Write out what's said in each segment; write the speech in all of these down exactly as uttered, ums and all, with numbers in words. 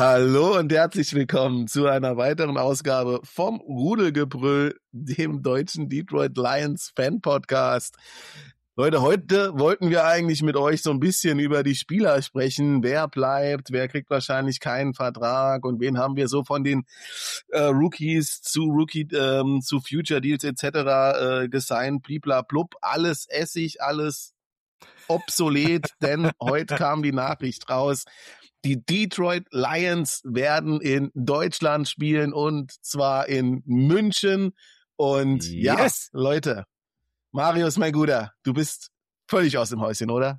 Hallo und herzlich willkommen zu einer weiteren Ausgabe vom Rudelgebrüll, dem deutschen Detroit Lions Fan Podcast. Leute, heute wollten wir eigentlich mit euch so ein bisschen über die Spieler sprechen. Wer bleibt, wer kriegt wahrscheinlich keinen Vertrag und wen haben wir so von den äh, Rookies zu Rookie, ähm, zu Future Deals et cetera äh, gesigned, bliblablub. Alles Essig, alles obsolet, denn heute kam die Nachricht raus. Die Detroit Lions werden in Deutschland spielen und zwar in München. Und yes. ja, Leute, Marius, mein Guter, du bist völlig aus dem Häuschen, oder?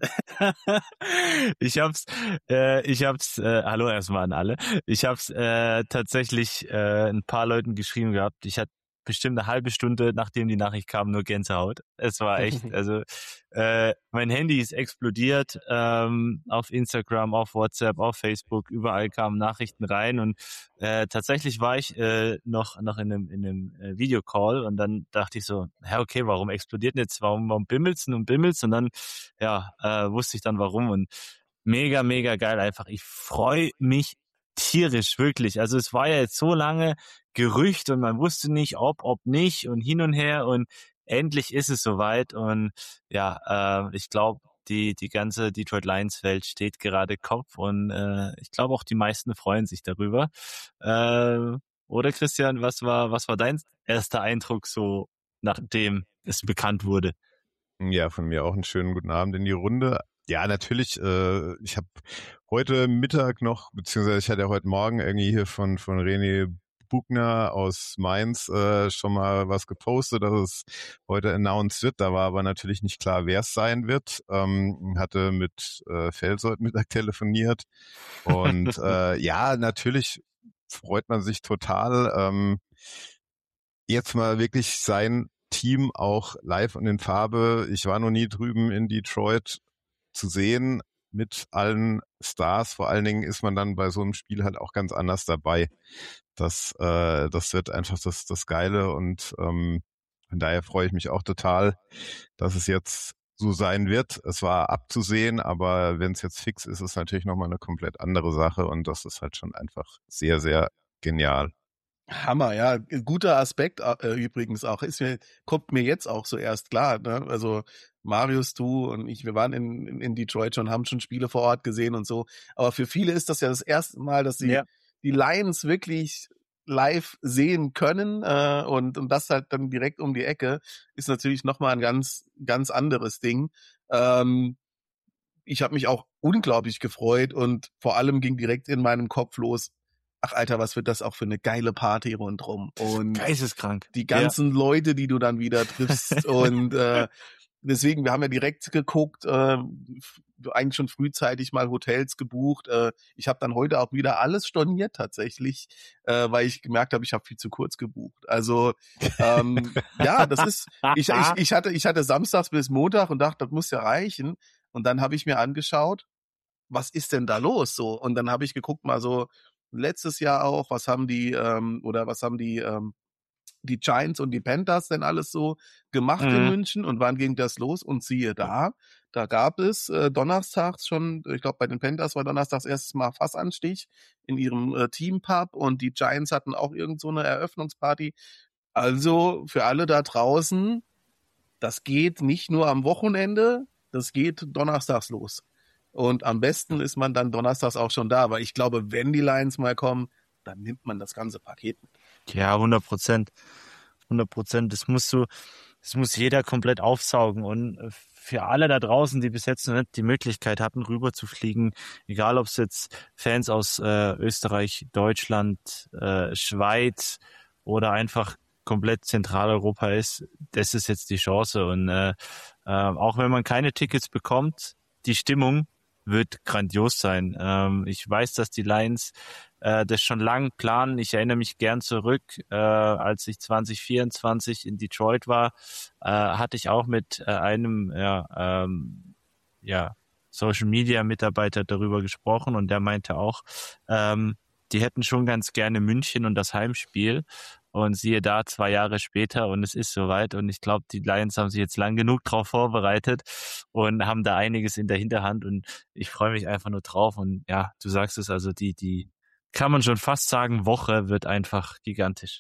ich hab's, äh, ich hab's, äh, hallo erstmal an alle. Ich hab's äh, tatsächlich äh, ein paar Leuten geschrieben gehabt. Ich hatte bestimmt eine halbe Stunde, nachdem die Nachricht kam, nur Gänsehaut. Es war echt, also äh, mein Handy ist explodiert, ähm, auf Instagram, auf WhatsApp, auf Facebook, überall kamen Nachrichten rein und äh, tatsächlich war ich äh, noch noch in einem in einem äh, Videocall und dann dachte ich so, ja okay, warum explodiert denn jetzt, warum, warum bimmelt's und bimmelt's und dann, ja, äh, wusste ich dann warum und mega, mega geil einfach. Ich freue mich tierisch, wirklich. Also es war ja jetzt so lange Gerücht und man wusste nicht, ob, ob nicht und hin und her und endlich ist es soweit und ja, äh, ich glaube, die die ganze Detroit Lions Welt steht gerade Kopf und äh, ich glaube auch die meisten freuen sich darüber. Äh, oder Christian, was war was war dein erster Eindruck so, nachdem es bekannt wurde? Ja, von mir auch einen schönen guten Abend in die Runde. Ja, natürlich, äh, ich habe heute Mittag noch, beziehungsweise ich hatte ja heute Morgen irgendwie hier von von René Bugner aus Mainz äh, schon mal was gepostet, dass es heute announced wird. Da war aber natürlich nicht klar, wer es sein wird. Ähm, hatte mit äh, Fels heute Mittag telefoniert und äh, ja, natürlich freut man sich total, ähm, jetzt mal wirklich sein Team auch live und in Farbe. Ich war noch nie drüben in Detroit zu sehen mit allen Stars. Vor allen Dingen ist man dann bei so einem Spiel halt auch ganz anders dabei. Das, äh, das wird einfach das, das Geile und ähm, von daher freue ich mich auch total, dass es jetzt so sein wird. Es war abzusehen, aber wenn es jetzt fix ist, ist es natürlich nochmal eine komplett andere Sache und das ist halt schon einfach sehr, sehr genial. Hammer, ja, guter Aspekt äh, übrigens auch. Ist mir, kommt mir jetzt auch so erst klar, ne? Also Marius, du und ich, wir waren in, in, in Detroit schon, haben schon Spiele vor Ort gesehen und so. Aber für viele ist das ja das erste Mal, dass sie ja. die Lions wirklich live sehen können äh, und, und das halt dann direkt um die Ecke, ist natürlich nochmal ein ganz, ganz anderes Ding. Ähm, ich habe mich auch unglaublich gefreut und vor allem ging direkt in meinem Kopf los, ach Alter, was wird das auch für eine geile Party rundrum. Und geisteskrank. Die ganzen ja. Leute, die du dann wieder triffst und äh, deswegen, wir haben ja direkt geguckt, äh, eigentlich schon frühzeitig mal Hotels gebucht. Äh, ich habe dann heute auch wieder alles storniert tatsächlich, äh, weil ich gemerkt habe, ich habe viel zu kurz gebucht. Also ähm, ja, das ist, ich, ich, ich hatte ich hatte samstags bis Montag und dachte, das muss ja reichen. Und dann habe ich mir angeschaut, was ist denn da los so? Und dann habe ich geguckt mal so, letztes Jahr auch, was haben die, ähm, oder was haben die, ähm, die Giants und die Panthers denn alles so gemacht mhm. in München und wann ging das los? Und siehe da, da gab es äh, donnerstags schon, ich glaube bei den Panthers war donnerstags erstes Mal Fassanstich in ihrem äh, Teampub und die Giants hatten auch irgend so eine Eröffnungsparty. Also für alle da draußen, das geht nicht nur am Wochenende, das geht donnerstags los. Und am besten ist man dann donnerstags auch schon da, weil ich glaube, wenn die Lions mal kommen, dann nimmt man das ganze Paket mit. Ja, hundert Prozent. hundert Prozent. Das musst du, das muss jeder komplett aufsaugen. Und für alle da draußen, die bis jetzt noch nicht die Möglichkeit hatten, rüber zu fliegen, egal ob es jetzt Fans aus äh, Österreich, Deutschland, äh, Schweiz oder einfach komplett Zentraleuropa ist, das ist jetzt die Chance. Und äh, äh, auch wenn man keine Tickets bekommt, die Stimmung wird grandios sein. Ähm, ich weiß, dass die Lions äh, das schon lang planen. Ich erinnere mich gern zurück, äh, als ich zwanzig vierundzwanzig in Detroit war, äh, hatte ich auch mit äh, einem ja, ähm, ja, Social Media Mitarbeiter darüber gesprochen und der meinte auch, ähm, die hätten schon ganz gerne München und das Heimspiel. Und siehe da, zwei Jahre später und es ist soweit. Und ich glaube, die Lions haben sich jetzt lang genug drauf vorbereitet und haben da einiges in der Hinterhand. Und ich freue mich einfach nur drauf. Und ja, du sagst es, also die die kann man schon fast sagen, Woche wird einfach gigantisch.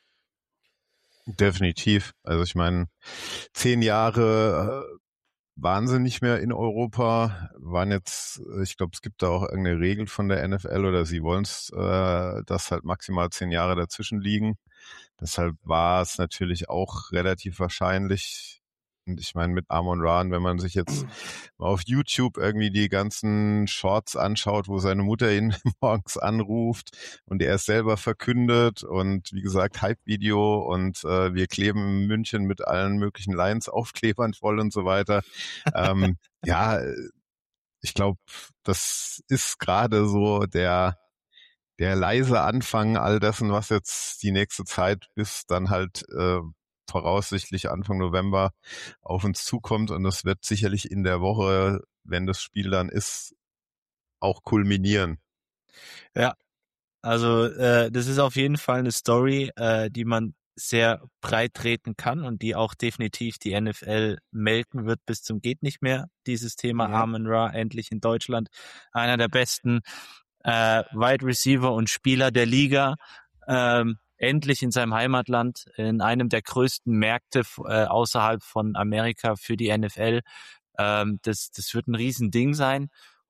Definitiv. Also ich meine, zehn Jahre äh, waren sie nicht mehr in Europa, waren jetzt, ich glaube, es gibt da auch irgendeine Regel von der N F L oder sie wollen es, äh, dass halt maximal zehn Jahre dazwischen liegen. Deshalb war es natürlich auch relativ wahrscheinlich. Und ich meine, mit Amon Ra, wenn man sich jetzt mal auf YouTube irgendwie die ganzen Shorts anschaut, wo seine Mutter ihn morgens anruft und er es selber verkündet und wie gesagt, Hype-Video und äh, wir kleben München mit allen möglichen Lions-Aufklebern voll und so weiter. ähm, ja, ich glaube, das ist gerade so der der leise Anfang all dessen, was jetzt die nächste Zeit bis dann halt äh, voraussichtlich Anfang November auf uns zukommt. Und das wird sicherlich in der Woche, wenn das Spiel dann ist, auch kulminieren. Ja, also äh, das ist auf jeden Fall eine Story, äh, die man sehr breit treten kann und die auch definitiv die N F L melken wird bis zum geht nicht mehr. Dieses Thema Ja. Amon Ra endlich in Deutschland. Einer der besten äh, Wide Receiver und Spieler der Liga. Ähm, endlich in seinem Heimatland, in einem der größten Märkte äh, außerhalb von Amerika für die N F L. Ähm, das, das wird ein Riesending sein.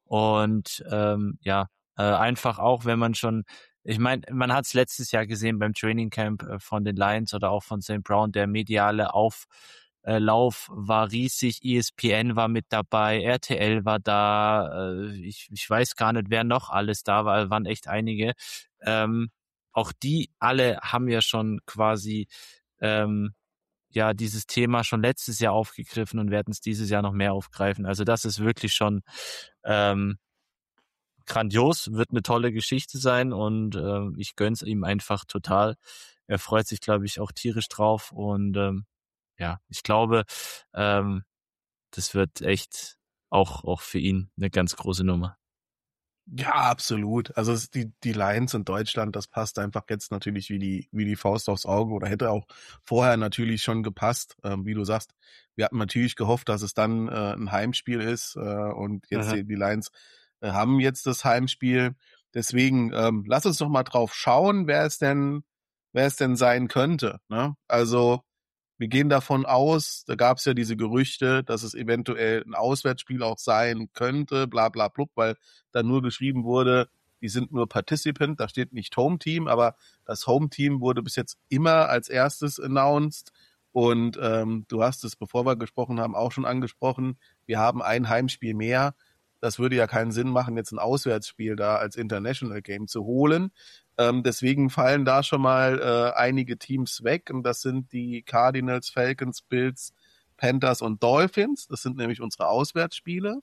Und ähm, ja, äh, einfach auch, wenn man schon, ich meine, man hat es letztes Jahr gesehen beim Training Camp äh, von den Lions oder auch von Saint Brown, der mediale Auflauf war riesig, E S P N war mit dabei, R T L war da, äh, ich, ich weiß gar nicht, wer noch alles da war, waren echt einige. Ähm, auch die alle haben ja schon quasi ähm, ja dieses Thema schon letztes Jahr aufgegriffen und werden es dieses Jahr noch mehr aufgreifen. Also das ist wirklich schon ähm, grandios, wird eine tolle Geschichte sein und äh, ich gönn's ihm einfach total. Er freut sich, glaube ich, auch tierisch drauf und ähm, ja, ich glaube, ähm, das wird echt auch auch für ihn eine ganz große Nummer. Ja, absolut. Also es, die die Lions in Deutschland, das passt einfach jetzt natürlich wie die wie die Faust aufs Auge oder hätte auch vorher natürlich schon gepasst. Ähm, wie du sagst, wir hatten natürlich gehofft, dass es dann äh, ein Heimspiel ist äh, und jetzt Mhm. die, die Lions äh, haben jetzt das Heimspiel. Deswegen ähm, lass uns doch mal drauf schauen, wer es denn wer es denn sein könnte. Ne? Also wir gehen davon aus, da gab es ja diese Gerüchte, dass es eventuell ein Auswärtsspiel auch sein könnte, bla bla blub, weil da nur geschrieben wurde, die sind nur Participant, da steht nicht Home Team, aber das Home Team wurde bis jetzt immer als erstes announced. Und ähm, du hast es, bevor wir gesprochen haben, auch schon angesprochen, wir haben ein Heimspiel mehr. Das würde ja keinen Sinn machen, jetzt ein Auswärtsspiel da als International Game zu holen. Ähm, deswegen fallen da schon mal äh, einige Teams weg. Und das sind die Cardinals, Falcons, Bills, Panthers und Dolphins. Das sind nämlich unsere Auswärtsspiele.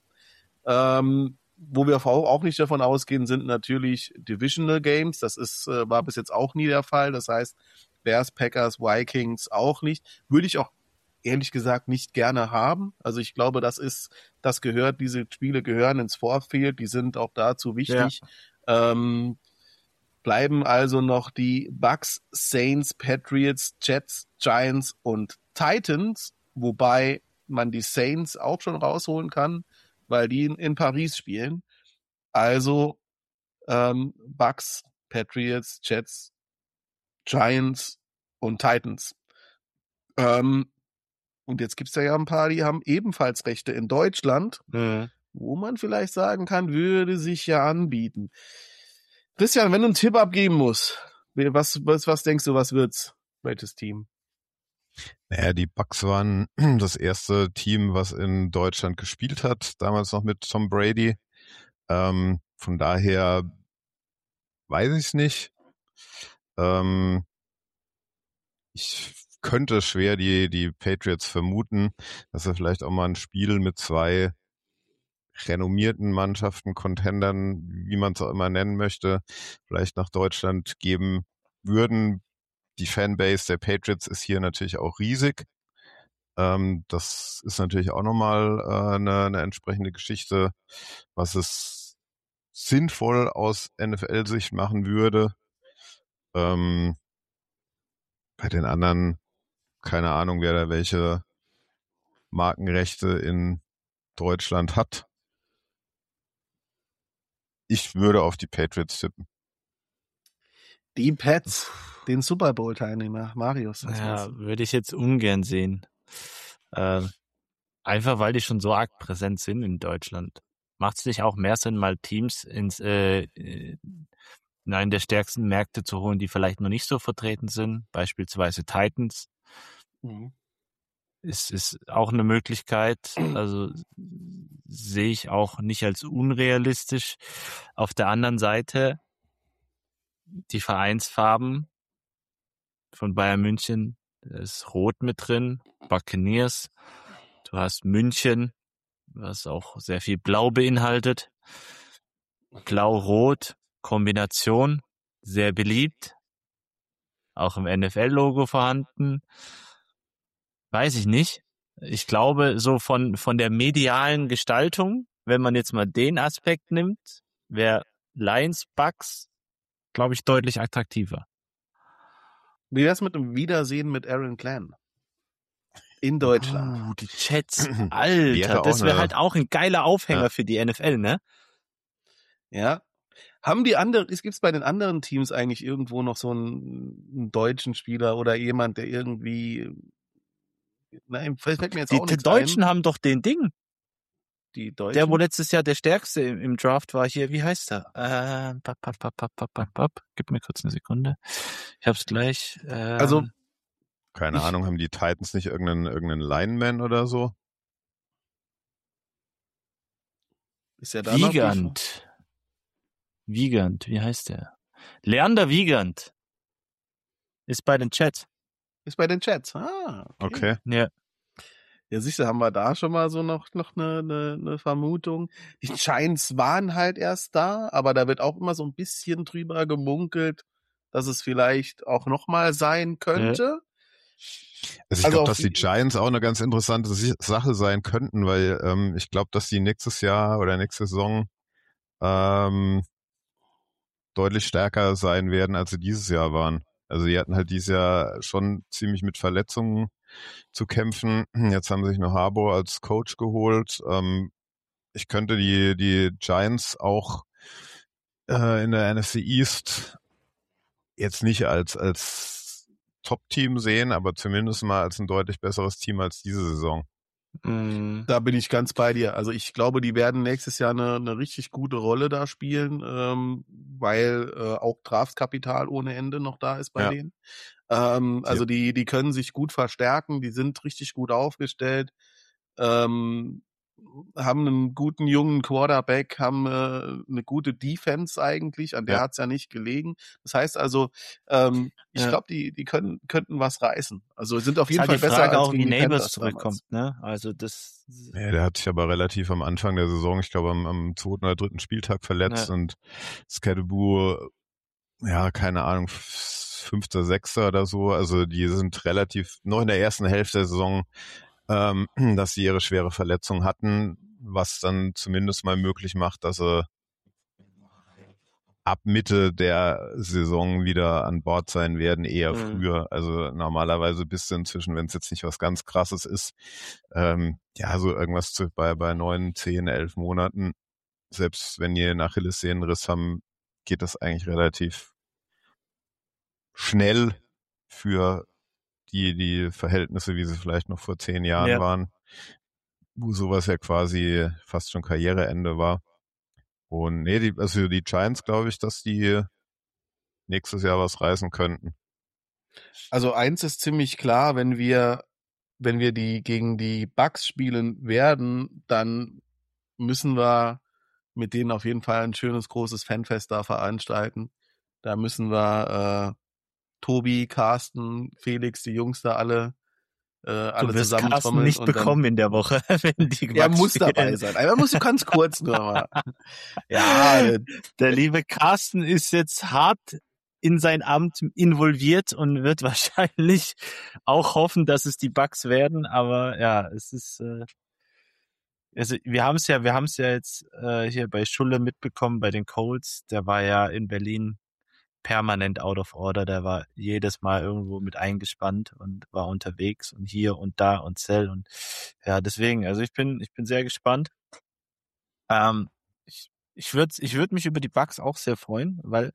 Ähm, wo wir auch nicht davon ausgehen, sind natürlich Divisional Games. Das ist, äh, war bis jetzt auch nie der Fall. Das heißt, Bears, Packers, Vikings auch nicht. Würde ich auch ehrlich gesagt nicht gerne haben. Also ich glaube, das ist, das gehört, diese Spiele gehören ins Vorfeld. Die sind auch dazu wichtig. Ja. Ähm, bleiben also noch die Bucks, Saints, Patriots, Jets, Giants und Titans, wobei man die Saints auch schon rausholen kann, weil die in, in Paris spielen. Also ähm, Bucks, Patriots, Jets, Giants und Titans. Ähm, und jetzt gibt's da ja ein paar, die haben ebenfalls Rechte in Deutschland, mhm. wo man vielleicht sagen kann, würde sich ja anbieten. Christian, wenn du einen Tipp abgeben musst, was, was, was denkst du, was wird's? Welches Team? Naja, die Bucks waren das erste Team, was in Deutschland gespielt hat, damals noch mit Tom Brady. Ähm, von daher weiß ich es nicht. Ähm, ich könnte schwer die, die Patriots vermuten, dass er vielleicht auch mal ein Spiel mit zwei renommierten Mannschaften, Contendern, wie man es auch immer nennen möchte, vielleicht nach Deutschland geben würden. Die Fanbase der Patriots ist hier natürlich auch riesig. Ähm, das ist natürlich auch nochmal äh, eine, eine entsprechende Geschichte, was es sinnvoll aus N F L-Sicht machen würde. Ähm, bei den anderen, keine Ahnung, wer da welche Markenrechte in Deutschland hat. Ich würde auf die Patriots tippen. Die Pets, den Super Bowl-Teilnehmer, Marius. Was Ja, du? würde ich jetzt ungern sehen. Äh, einfach weil die schon so arg präsent sind in Deutschland. Macht es nicht auch mehr Sinn, mal Teams ins äh, in einen der stärksten Märkte zu holen, die vielleicht noch nicht so vertreten sind, beispielsweise Titans? Mhm. Ist, ist auch eine Möglichkeit, also sehe ich auch nicht als unrealistisch. Auf der anderen Seite, die Vereinsfarben von Bayern München, da ist Rot mit drin, Buccaneers, du hast München, was auch sehr viel Blau beinhaltet, Blau-Rot, Kombination, sehr beliebt, auch im N F L-Logo vorhanden. Weiß ich nicht. Ich glaube, so von, von der medialen Gestaltung, wenn man jetzt mal den Aspekt nimmt, wäre Lions Bucks, glaube ich, deutlich attraktiver. Wie wär's mit einem Wiedersehen mit Aaron Glenn? In Deutschland. Uh, die Chats, Wäre Alter, auch das wäre eine- halt auch ein geiler Aufhänger Ja. für die N F L, ne? Ja. Haben die anderen, es gibt's bei den anderen Teams eigentlich irgendwo noch so einen, einen deutschen Spieler oder jemand, der irgendwie, nein, fällt mir jetzt Die, auch die nichts Deutschen ein. haben doch den Ding. Die Deutschen. Der, wo letztes Jahr der Stärkste im, im Draft war, hier, wie heißt er? Äh, pap, pap, pap, pap, pap, pap, pap. Gib mir kurz eine Sekunde. Ich hab's gleich. Äh, Also, Keine Ich- Ahnung, haben die Titans nicht irgendeinen, irgendeinen Lineman oder so? ist ja da noch die- Wiegand. Wiegand, wie heißt der? Leander Wiegand. Ist bei den Chats. Ist bei den Chats. Ah, okay. Okay. Ja. Ja, sicher, haben wir da schon mal so noch, noch eine, eine, eine Vermutung. Die Giants waren halt erst da, aber da wird auch immer so ein bisschen drüber gemunkelt, dass es vielleicht auch nochmal sein könnte. Also ich Also glaube, auf dass die die- Giants auch eine ganz interessante Si- Sache sein könnten, weil ähm, ich glaube, dass die nächstes Jahr oder nächste Saison ähm, deutlich stärker sein werden, als sie dieses Jahr waren. Also die hatten halt dieses Jahr schon ziemlich mit Verletzungen zu kämpfen. Jetzt haben sie sich noch Harbour als Coach geholt. Ähm, ich könnte die, die Giants auch äh, in der N F C East jetzt nicht als, als Top-Team sehen, aber zumindest mal als ein deutlich besseres Team als diese Saison. Mhm. Da bin ich ganz bei dir. Also ich glaube, die werden nächstes Jahr eine, eine richtig gute Rolle da spielen, ähm, weil äh, auch Draftkapital ohne Ende noch da ist bei Ja. denen. Ähm, also die, die können sich gut verstärken, die sind richtig gut aufgestellt, ähm, haben einen guten jungen Quarterback, haben äh, eine gute Defense eigentlich, an der Ja. hat's ja nicht gelegen. Das heißt also, ähm, ich Ja. glaube, die, die können, könnten was reißen. Also sind auf Ist jeden halt Fall die besser Frage als auch, gegen wie die Neighbors Panthers zurückkommt, ne? Also das. Ja, der hat sich aber relativ am Anfang der Saison, ich glaube am, am zweiten oder dritten Spieltag verletzt Ja. und Scadaboo, ja, keine Ahnung, fünfter, sechster oder so. Also die sind relativ noch in der ersten Hälfte der Saison, ähm, dass sie ihre schwere Verletzung hatten, was dann zumindest mal möglich macht, dass sie ab Mitte der Saison wieder an Bord sein werden, eher Mhm. früher. Also normalerweise bist du inzwischen, wenn es jetzt nicht was ganz Krasses ist, ähm, ja, so irgendwas zu, bei, bei neun, zehn, elf Monaten. Selbst wenn die einen Achillessehnenriss haben, geht das eigentlich relativ schnell für die, die Verhältnisse, wie sie vielleicht noch vor zehn Jahren Ja. waren, wo sowas ja quasi fast schon Karriereende war. Und nee, die, also die Giants glaube ich, dass die nächstes Jahr was reißen könnten. Also eins ist ziemlich klar, wenn wir, wenn wir die gegen die Bucks spielen werden, dann müssen wir mit denen auf jeden Fall ein schönes großes Fanfest da veranstalten. Da müssen wir äh, Tobi, Carsten, Felix, die Jungs da alle äh, alle Du wirst Carsten zusammentrommeln nicht und dann, bekommen in der Woche, wenn die er Bucks muss spielen. dabei sein. Aber er muss ganz kurz nur mal. Ja, äh, Der liebe Carsten ist jetzt hart in sein Amt involviert und wird wahrscheinlich auch hoffen, dass es die Bucks werden. Aber ja, es ist, äh, also wir haben es ja, wir haben es ja jetzt äh, hier bei Schulle mitbekommen bei den Colts. Der war ja in Berlin permanent out of order. Der war jedes Mal irgendwo mit eingespannt und war unterwegs und hier und da und Zell und ja, deswegen. Also ich bin, ich bin sehr gespannt. Ähm, ich ich würde ich würd mich über die Bucks auch sehr freuen, weil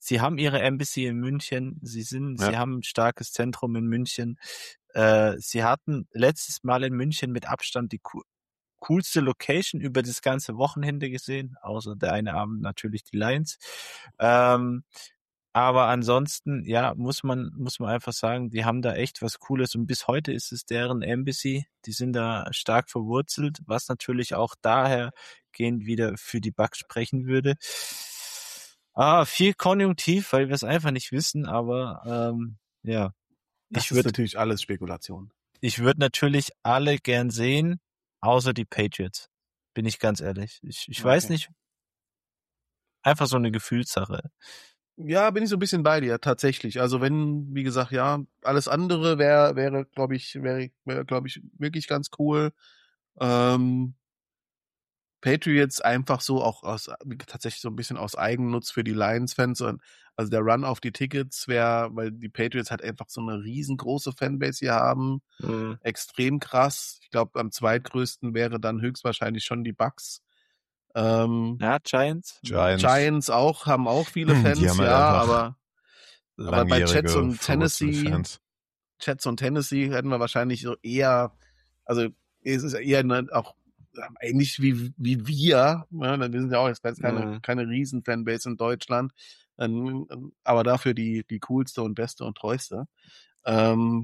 Sie haben ihre Embassy in München. Sie sind, Ja. sie haben ein starkes Zentrum in München. Äh, sie hatten letztes Mal in München mit Abstand die co- coolste Location über das ganze Wochenende gesehen, außer der eine Abend natürlich die Lions. Ähm, aber ansonsten, ja, muss man, muss man einfach sagen, die haben da echt was Cooles und bis heute ist es deren Embassy. Die sind da stark verwurzelt, was natürlich auch dahergehend wieder für die Bucks sprechen würde. Ah, viel Konjunktiv, weil wir es einfach nicht wissen, aber ähm, ja, Das ich ist würde natürlich alles Spekulation. ich würde natürlich alle gern sehen, außer die Patriots. Bin ich ganz ehrlich. Ich, ich weiß Okay. nicht, einfach so eine Gefühlssache. Ja, bin ich so ein bisschen bei dir, tatsächlich. Also wenn, wie gesagt, ja, alles andere wäre, wäre, glaube ich, wäre, wäre, glaube ich, wirklich ganz cool. Ähm, Patriots einfach so auch aus, tatsächlich so ein bisschen aus Eigennutz für die Lions-Fans. Und also der Run auf die Tickets wäre, weil die Patriots halt einfach so eine riesengroße Fanbase hier haben. Mhm. Extrem krass. Ich glaube, am zweitgrößten wäre dann höchstwahrscheinlich schon die Bucks. Ähm, Ja, Giants. Giants, Giants auch, haben auch viele die Fans, haben halt ja, einfach aber, aber bei Jets langjährige und verwurzelte Tennessee, Fans. Jets und Tennessee hätten wir wahrscheinlich so eher, also es ist eher eine, auch ähnlich wie, wie wir, ja, wir sind ja auch jetzt keine, Mhm. keine riesen Fanbase in Deutschland, ähm, aber dafür die, die coolste und beste und treueste. Ähm,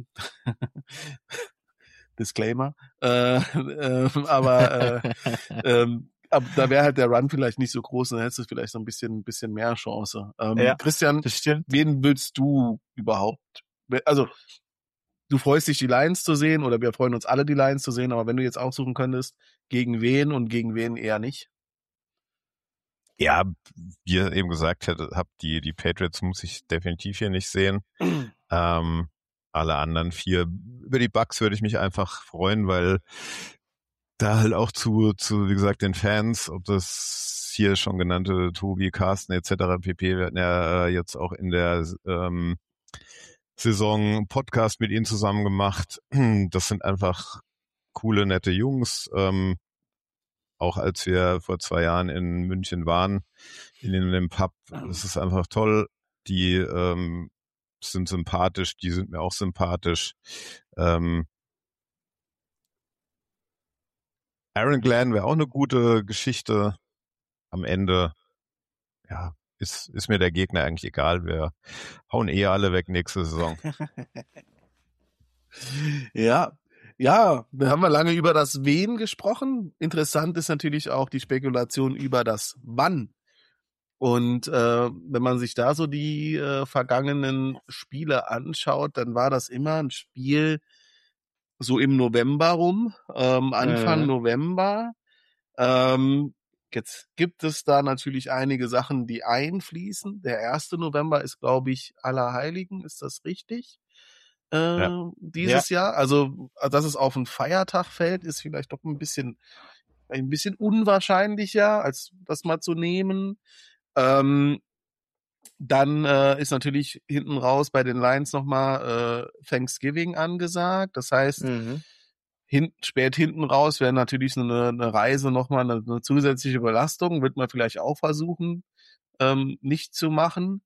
Disclaimer. Äh, äh, aber äh, ähm, aber da wäre halt der Run vielleicht nicht so groß, dann hättest du vielleicht so ein bisschen, ein bisschen mehr Chance. Ähm, Ja, Christian, das stimmt. wen willst du überhaupt? Also, du freust dich, die Lions zu sehen, oder wir freuen uns alle, die Lions zu sehen, aber wenn du jetzt aussuchen könntest, gegen wen und gegen wen eher nicht? Ja, wie ihr eben gesagt habt, die, die Patriots muss ich definitiv hier nicht sehen. ähm, alle anderen vier. Über die Bucks würde ich mich einfach freuen, weil da halt auch zu, zu, wie gesagt, den Fans, ob das hier schon genannte Tobi, Carsten et cetera pp. Wir hatten ja äh, jetzt auch in der ähm, Saison einen Podcast mit ihnen zusammen gemacht. Das sind einfach coole, nette Jungs. Ähm, auch als wir vor zwei Jahren in München waren, in dem Pub, das ist einfach toll. Die ähm, sind sympathisch, die sind mir auch sympathisch. Ähm, Aaron Glenn wäre auch eine gute Geschichte. Am Ende, ja, ist, ist mir der Gegner eigentlich egal. Wir hauen eh alle weg nächste Saison. Ja, ja, wir haben ja lange über das Wen gesprochen. Interessant ist natürlich auch die Spekulation über das Wann. Und äh, wenn man sich da so die äh, vergangenen Spiele anschaut, dann war das immer ein Spiel so im November rum, ähm, Anfang Mhm. November. Ähm, jetzt gibt es da natürlich einige Sachen, die einfließen. Der erste November ist, glaube ich, Allerheiligen, ist das richtig? Äh, Ja. dieses Jahr. Also, dass es auf einen Feiertag fällt, ist vielleicht doch ein bisschen, ein bisschen unwahrscheinlicher, als das mal zu nehmen. Ähm, dann äh, ist natürlich hinten raus bei den Lions nochmal äh, Thanksgiving angesagt. Das heißt, Mhm. hin, spät hinten raus wäre natürlich eine, eine Reise nochmal eine, eine zusätzliche Belastung, wird man vielleicht auch versuchen, ähm, nicht zu machen.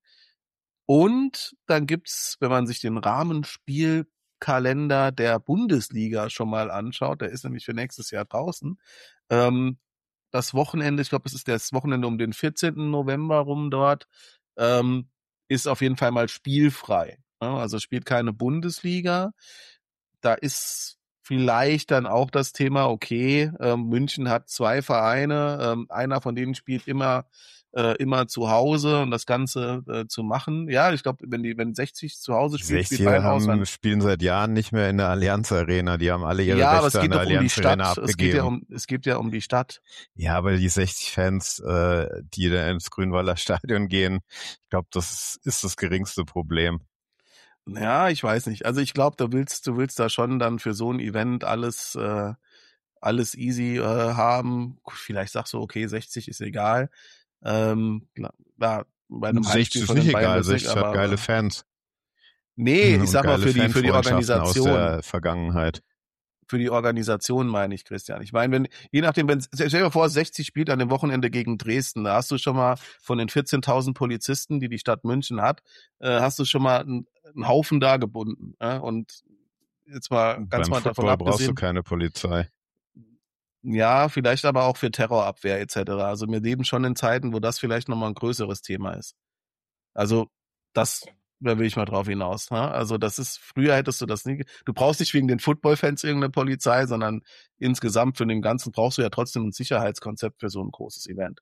Und dann gibt's, wenn man sich den Rahmenspielkalender der Bundesliga schon mal anschaut, der ist nämlich für nächstes Jahr draußen, ähm, das Wochenende, ich glaube, es ist das Wochenende um den vierzehnten November rum dort, ähm, ist auf jeden Fall mal spielfrei. Ja, also spielt keine Bundesliga. Da ist vielleicht dann auch das Thema, okay, ähm, München hat zwei Vereine, ähm, einer von denen spielt immer äh, immer zu Hause und das Ganze äh, zu machen. Ja, ich glaube, wenn die wenn sechzig zu Hause spielt, spielt sechziger Bayern aus. haben, spielen seit Jahren nicht mehr in der Allianz Arena. Die haben alle ihre Ja, aber es Rechte an geht der doch um die Allianz Arena Stadt. Es geht ja abgegeben. um es geht ja um die Stadt. Ja, aber die sechzig Fans, äh, die da ins Grünwalder Stadion gehen, ich glaube, das ist das geringste Problem. Ja, ich weiß nicht. Also ich glaube, du willst, du willst da schon dann für so ein Event alles, äh, alles easy äh, haben. Vielleicht sagst du, okay, sechzig ist egal. Ähm, klar, bei einem sechzig Heimspiel ist von nicht den Bayern egal, wird's nicht, sechzig hat aber geile äh, Fans. nee, ich Und sag mal geile für die für die Fanfreundschaften aus Organisation, der Vergangenheit. für die Organisation meine ich, Christian. Ich meine, wenn, je nachdem, wenn, stell dir vor, sechzig spielt an dem Wochenende gegen Dresden, da hast du schon mal von den vierzehntausend Polizisten, die die Stadt München hat, äh, hast du schon mal einen, einen Haufen da gebunden. Äh? Und jetzt mal ganz Beim mal davon Football brauchst du abgesehen. keine Polizei. Ja, vielleicht aber auch für Terrorabwehr et cetera. Also wir leben schon in Zeiten, wo das vielleicht nochmal ein größeres Thema ist. Also das, da will ich mal drauf hinaus. Ne? Also das ist, früher hättest du das nie, du brauchst nicht wegen den Football-Fans irgendeine Polizei, sondern insgesamt für den Ganzen brauchst du ja trotzdem ein Sicherheitskonzept für so ein großes Event.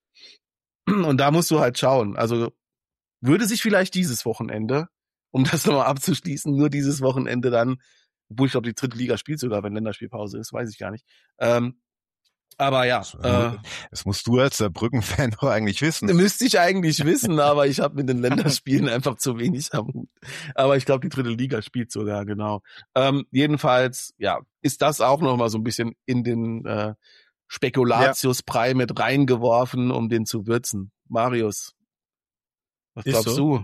Und da musst du halt schauen. Also würde sich vielleicht dieses Wochenende, um das nochmal abzuschließen, nur dieses Wochenende dann, obwohl ich glaube, die dritte Liga spielt sogar, wenn Länderspielpause ist, weiß ich gar nicht. Ähm, aber ja. Das, äh, das musst du als Saarbrücken-Fan doch eigentlich wissen. Müsste ich eigentlich wissen, aber ich habe mit den Länderspielen einfach zu wenig am Hut. Aber ich glaube, die dritte Liga spielt sogar, genau. Ähm, jedenfalls, ja, ist das auch noch mal so ein bisschen in den äh, Spekulatius-Brei mit reingeworfen, um den zu würzen. Marius, was Ist glaubst so. du?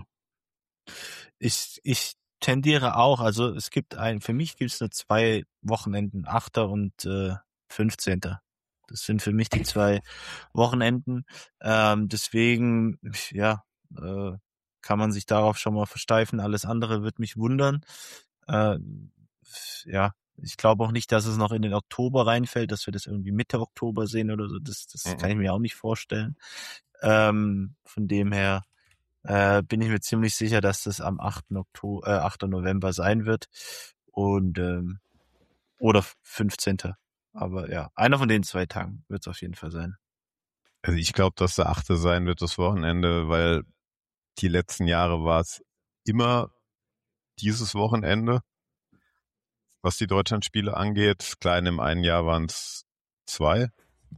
Ich, ich tendiere auch, also es gibt ein, für mich gibt es nur zwei Wochenenden, achter und äh, fünfzehnter Das sind für mich die zwei Wochenenden. Ähm, deswegen, ja, äh, kann man sich darauf schon mal versteifen. Alles andere wird mich wundern. Äh, ja, ich glaube auch nicht, dass es noch in den Oktober reinfällt, dass wir das irgendwie Mitte Oktober sehen oder so. Das, das Mhm. kann ich mir auch nicht vorstellen. Ähm, von dem her äh, bin ich mir ziemlich sicher, dass das am achten Oktober, äh, achten November sein wird. Und ähm, oder fünfzehnter Aber ja, einer von den zwei Tagen wird es auf jeden Fall sein. Also ich glaube, dass der achte sein wird, das Wochenende, weil die letzten Jahre war es immer dieses Wochenende, was die Deutschlandspiele angeht. Klar, in dem einen Jahr waren es zwei.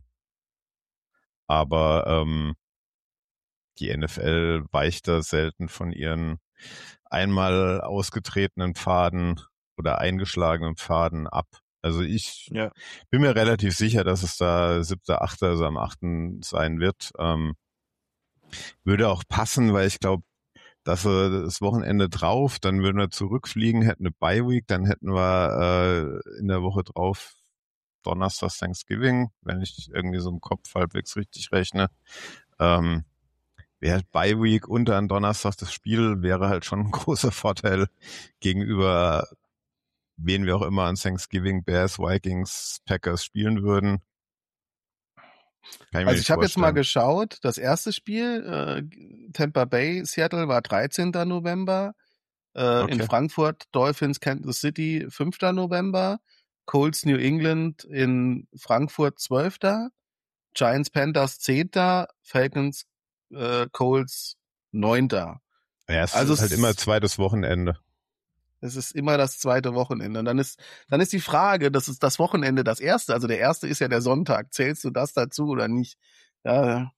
Aber ähm, die N F L weicht da selten von ihren einmal ausgetretenen Pfaden oder eingeschlagenen Pfaden ab. Also ich Ja. bin mir relativ sicher, dass es da siebter, achter also am achten sein wird. Ähm, würde auch passen, weil ich glaube, dass wir das Wochenende drauf, dann würden wir zurückfliegen, hätten eine Bye-Week, dann hätten wir äh, in der Woche drauf Donnerstag Thanksgiving, wenn ich irgendwie so im Kopf halbwegs richtig rechne. Ähm, wäre Bye-Week und dann Donnerstag das Spiel, wäre halt schon ein großer Vorteil gegenüber wen wir auch immer an Thanksgiving, Bears, Vikings, Packers spielen würden. Kann ich Also ich habe jetzt mal geschaut, das erste Spiel, äh, Tampa Bay, Seattle war dreizehnter November, äh, Okay. in Frankfurt Dolphins, Kansas City fünfter November, Colts New England in Frankfurt zwölfter Giants Panthers zehnter Falcons äh, Colts neunter Ja, es Also ist halt es- immer zweites Wochenende. Es ist immer das zweite Wochenende. Und dann ist, dann ist die Frage, das ist das Wochenende das erste. Also der erste ist ja der Sonntag. Zählst du das dazu oder nicht? Ja,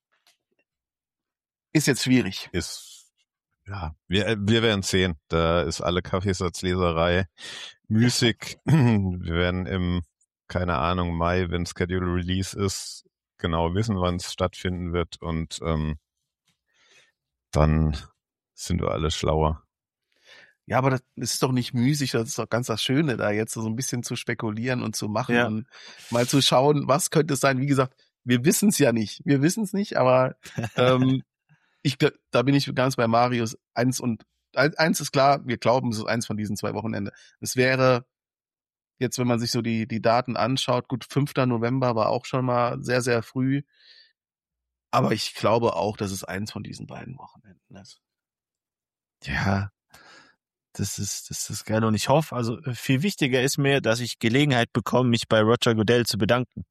ist jetzt schwierig. Ist, ja, wir, wir werden sehen. Da ist alle Kaffeesatzleserei müßig. Wir werden im, keine Ahnung, Mai, wenn Schedule Release ist, genau wissen, wann es stattfinden wird. Und ähm, dann sind wir alle schlauer. Ja, aber das ist doch nicht müßig, das ist doch ganz das Schöne, da jetzt so ein bisschen zu spekulieren und zu machen Ja. und mal zu schauen, was könnte es sein. Wie gesagt, wir wissen es ja nicht. Wir wissen es nicht, aber ähm, ich glaub, da bin ich ganz bei Marius. Eins und eins ist klar, wir glauben, es ist eins von diesen zwei Wochenende. Es wäre jetzt, wenn man sich so die die Daten anschaut, gut, fünfter November war auch schon mal sehr, sehr früh. Aber ich glaube auch, dass es eins von diesen beiden Wochenenden ist. Ja, das ist, das ist geil. Und ich hoffe, also viel wichtiger ist mir, dass ich Gelegenheit bekomme, mich bei Roger Goodell zu bedanken.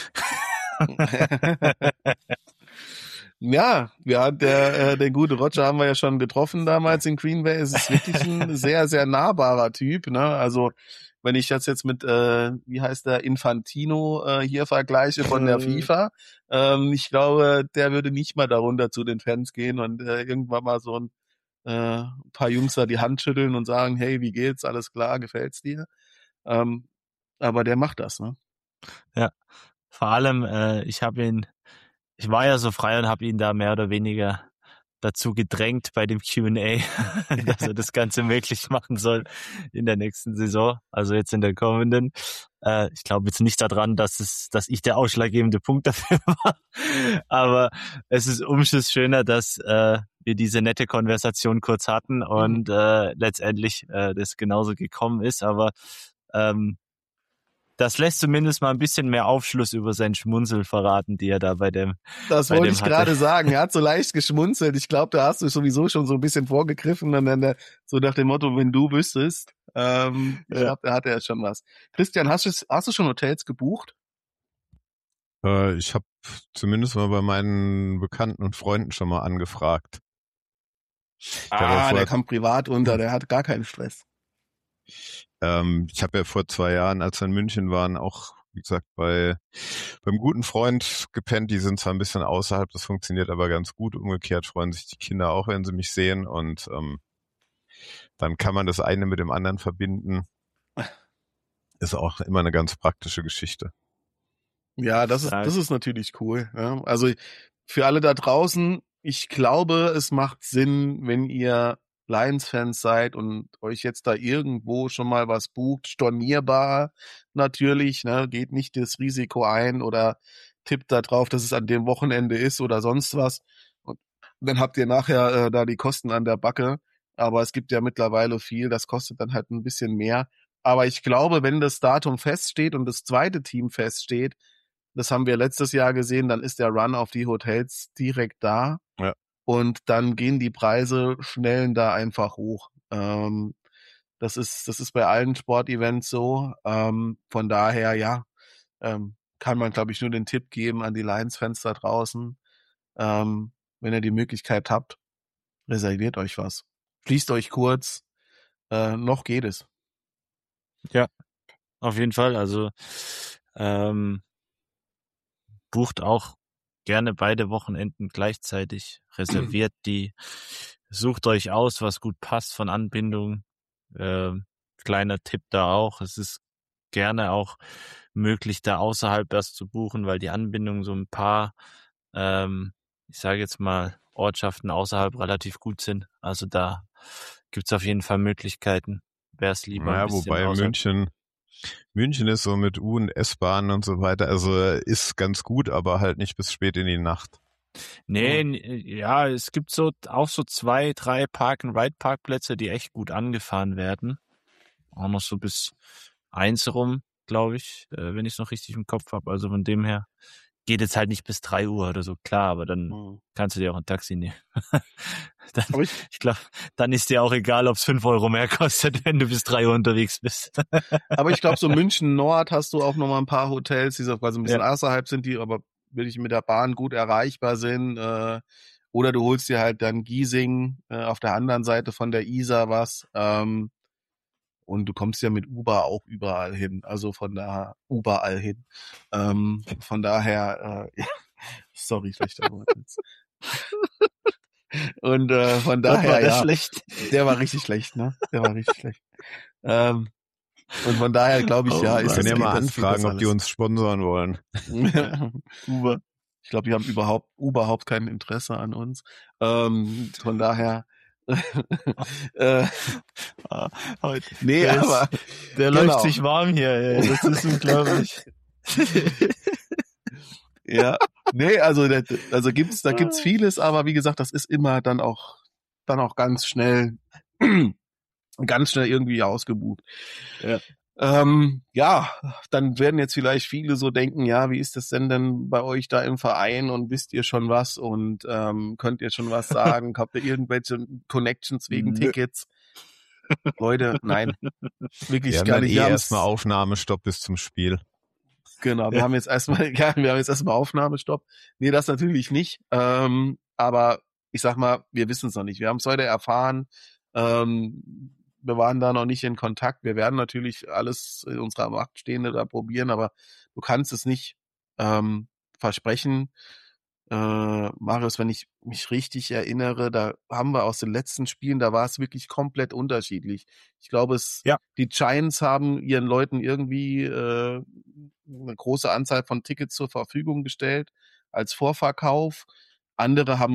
Ja, ja, der, äh, der gute Roger haben wir ja schon getroffen damals in Green Bay. Es ist wirklich ein sehr, sehr nahbarer Typ, ne? Also, wenn ich das jetzt mit, äh, wie heißt der, Infantino äh, hier vergleiche von der FIFA, ähm, ich glaube, der würde nicht mal darunter zu den Fans gehen und äh, irgendwann mal so ein äh, paar Jungs da die Hand schütteln und sagen, hey, wie geht's, alles klar, gefällt's dir? Ähm, aber der macht das, ne? Ja, vor allem, äh, ich habe ihn, ich war ja so frei und habe ihn da mehr oder weniger dazu gedrängt bei dem Q and A, dass er das Ganze möglich machen soll in der nächsten Saison, also jetzt in der kommenden. Äh, ich glaube jetzt nicht daran, dass es, dass ich der ausschlaggebende Punkt dafür war, aber es ist umso schöner, dass äh, wir diese nette Konversation kurz hatten und äh, letztendlich äh, das genauso gekommen ist, aber ähm, das lässt zumindest mal ein bisschen mehr Aufschluss über sein Schmunzel verraten, die er da bei dem Das bei wollte dem ich hatte. gerade sagen. Er hat so leicht geschmunzelt. Ich glaube, da hast du sowieso schon so ein bisschen vorgegriffen und dann äh, so nach dem Motto, wenn du wüsstest. Ähm, ich Ja. glaube, da hat er schon was. Christian, hast du, hast du schon Hotels gebucht? Äh, ich habe zumindest mal bei meinen Bekannten und Freunden schon mal angefragt. Ich hab ja Ah, vor- der kommt privat unter, der hat gar keinen Stress. Ähm, ich habe ja vor zwei Jahren, als wir in München waren, auch, wie gesagt, bei beim guten Freund gepennt. Die sind zwar ein bisschen außerhalb, das funktioniert aber ganz gut. Umgekehrt freuen sich die Kinder auch, wenn sie mich sehen. Und ähm, dann kann man das eine mit dem anderen verbinden. Ist auch immer eine ganz praktische Geschichte. Ja, das ist, Stark. das ist natürlich cool. Ja. Also für alle da draußen, ich glaube, es macht Sinn, wenn ihr Lions-Fans seid und euch jetzt da irgendwo schon mal was bucht, stornierbar natürlich, ne, geht nicht das Risiko ein oder tippt da drauf, dass es an dem Wochenende ist oder sonst was. Und dann habt ihr nachher äh, da die Kosten an der Backe. Aber es gibt ja mittlerweile viel, das kostet dann halt ein bisschen mehr. Aber ich glaube, wenn das Datum feststeht und das zweite Team feststeht, das haben wir letztes Jahr gesehen, dann ist der Run auf die Hotels direkt da. Ja. Und dann gehen die Preise, schnellen da einfach hoch. Ähm, das ist, das ist bei allen Sportevents so. Ähm, von daher, ja, ähm, kann man, glaube ich, nur den Tipp geben an die Lions-Fans da draußen. Ähm, wenn ihr die Möglichkeit habt, reserviert euch was. Schließt euch kurz. Äh, noch geht es. Ja, auf jeden Fall. Also ähm, bucht auch gerne beide Wochenenden gleichzeitig, reserviert die, sucht euch aus, was gut passt von Anbindung. Ähm, kleiner Tipp da auch, es ist gerne auch möglich, da außerhalb erst zu buchen, weil die Anbindungen so ein paar, ähm, ich sage jetzt mal, Ortschaften außerhalb relativ gut sind. Also da gibt's auf jeden Fall Möglichkeiten. Wäre es lieber ein Naja, bisschen wobei außerhalb. München, München ist so mit U- und S-Bahnen und so weiter, also ist ganz gut, aber halt nicht bis spät in die Nacht. Nee, n- ja, es gibt so auch so zwei, drei Park-and-Ride-Parkplätze, die echt gut angefahren werden. Auch noch so bis eins rum, glaube ich, äh, wenn ich es noch richtig im Kopf habe. Also von dem her geht jetzt halt nicht bis drei Uhr oder so, klar, aber dann Mhm. kannst du dir auch ein Taxi nehmen. dann, Aber ich, ich glaube, dann ist dir auch egal, ob es fünf Euro mehr kostet, wenn du bis drei Uhr unterwegs bist. aber ich glaube, so München Nord hast du auch noch mal ein paar Hotels, die so quasi ein bisschen Ja. außerhalb sind, die aber wirklich mit der Bahn gut erreichbar sind. Äh, oder du holst dir halt dann Giesing äh, auf der anderen Seite von der Isar was. Ähm, und du kommst ja mit Uber auch überall hin. Also von da überall hin. Ähm, von daher, äh, ja, sorry, schlechter Wortwitz. Und äh, von Gott, war daher, der ja, schlecht. der war richtig schlecht, ne? Der war richtig schlecht. Ähm, und von daher glaube ich, Oh ja, Mann. ist Wir können das, ja mal geht das, geht anfragen, das ob die alles. uns sponsoren wollen. Uber. Ich glaube, die haben überhaupt überhaupt kein Interesse an uns. Ähm, von daher. äh, Ah, heute. nee, Der ist- aber Der Genau. läuft sich warm hier, ey. Das ist unglaublich. ja, nee, also da, also gibt's, da gibt's vieles, aber wie gesagt, das ist immer dann auch dann auch ganz schnell ganz schnell irgendwie ausgebucht. Ja. Ähm, ja, dann werden jetzt vielleicht viele so denken, ja, wie ist das denn denn bei euch da im Verein und wisst ihr schon was und ähm, könnt ihr schon was sagen? Habt ihr irgendwelche Connections wegen Nö. Tickets? Leute, nein, wirklich Wir haben gar dann nicht. eh Wir haben's- erstmal Aufnahmestopp bis zum Spiel. Genau, wir Ja. haben jetzt erstmal, ja, wir haben jetzt erstmal Aufnahmestopp. Nee, das natürlich nicht. Ähm, aber ich sag mal, wir wissen es noch nicht. Wir haben es heute erfahren. Ähm, wir waren da noch nicht in Kontakt. Wir werden natürlich alles in unserer Macht Stehende da probieren, aber du kannst es nicht ähm, versprechen. Äh, Marius, wenn ich mich richtig erinnere, da haben wir aus den letzten Spielen, da war es wirklich komplett unterschiedlich. Ich glaube, es Ja. die Giants haben ihren Leuten irgendwie äh, eine große Anzahl von Tickets zur Verfügung gestellt als Vorverkauf. Andere haben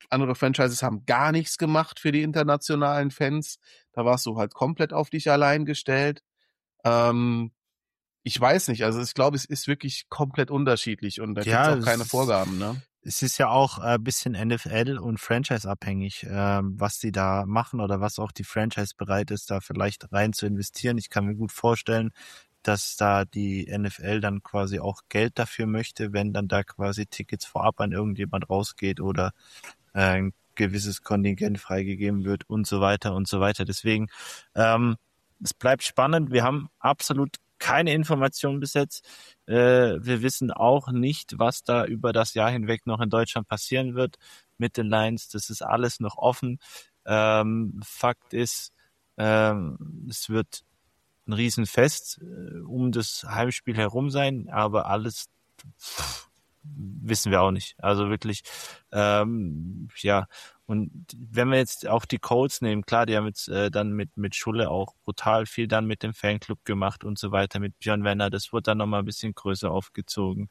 andere Franchises haben gar nichts gemacht für die internationalen Fans. Da warst du halt komplett auf dich allein gestellt. Ähm, ich weiß nicht, also ich glaube, es ist wirklich komplett unterschiedlich und da Ja, gibt's auch es keine ist- Vorgaben, ne? Es ist ja auch ein bisschen N F L und Franchise abhängig, ähm, was sie da machen oder was auch die Franchise bereit ist, da vielleicht rein zu investieren. Ich kann mir gut vorstellen, dass da die N F L dann quasi auch Geld dafür möchte, wenn dann da quasi Tickets vorab an irgendjemand rausgeht oder äh, ein gewisses Kontingent freigegeben wird und so weiter und so weiter. Deswegen, ähm, es bleibt spannend. Wir haben absolut keine Informationen bis jetzt. Äh, wir wissen auch nicht, was da über das Jahr hinweg noch in Deutschland passieren wird mit den Lions. Das ist alles noch offen. Ähm, Fakt ist, ähm, es wird ein Riesenfest äh, um das Heimspiel herum sein, aber alles pff, wissen wir auch nicht. Also wirklich, ähm, ja. Und wenn wir jetzt auch die Colts nehmen, klar, die haben jetzt äh, dann mit mit Schulle auch brutal viel dann mit dem Fanclub gemacht und so weiter, mit Björn Werner, das wurde dann nochmal ein bisschen größer aufgezogen.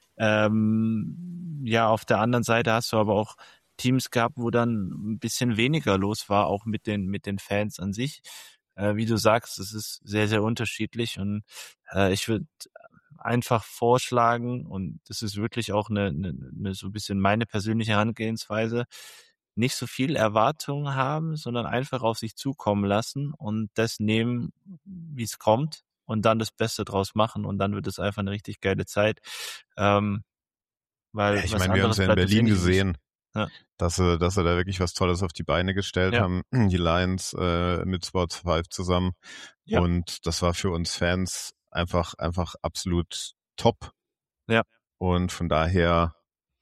Ähm, ja, auf der anderen Seite hast du aber auch Teams gehabt, wo dann ein bisschen weniger los war, auch mit den mit den Fans an sich. Äh, wie du sagst, es ist sehr, sehr unterschiedlich und äh, ich würde einfach vorschlagen, und das ist wirklich auch eine, eine, eine so ein bisschen meine persönliche Herangehensweise, nicht so viel Erwartungen haben, sondern einfach auf sich zukommen lassen und das nehmen, wie es kommt und dann das Beste draus machen und dann wird es einfach eine richtig geile Zeit. Ähm, weil Ja, ich was meine, wir haben anderes es ja in bleibt Berlin letztendlich nicht. gesehen, Ja. dass sie, dass sie da wirklich was Tolles auf die Beine gestellt Ja. haben. Die Lions äh, mit Sports fünf zusammen. Ja. Und das war für uns Fans einfach, einfach absolut top. Ja. Und von daher,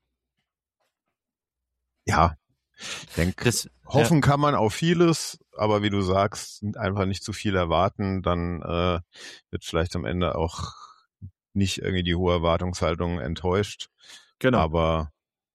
ja, ich denke, Das, hoffen kann man auf vieles, aber wie du sagst, einfach nicht zu viel erwarten, dann äh, wird vielleicht am Ende auch nicht irgendwie die hohe Erwartungshaltung enttäuscht. genau. Aber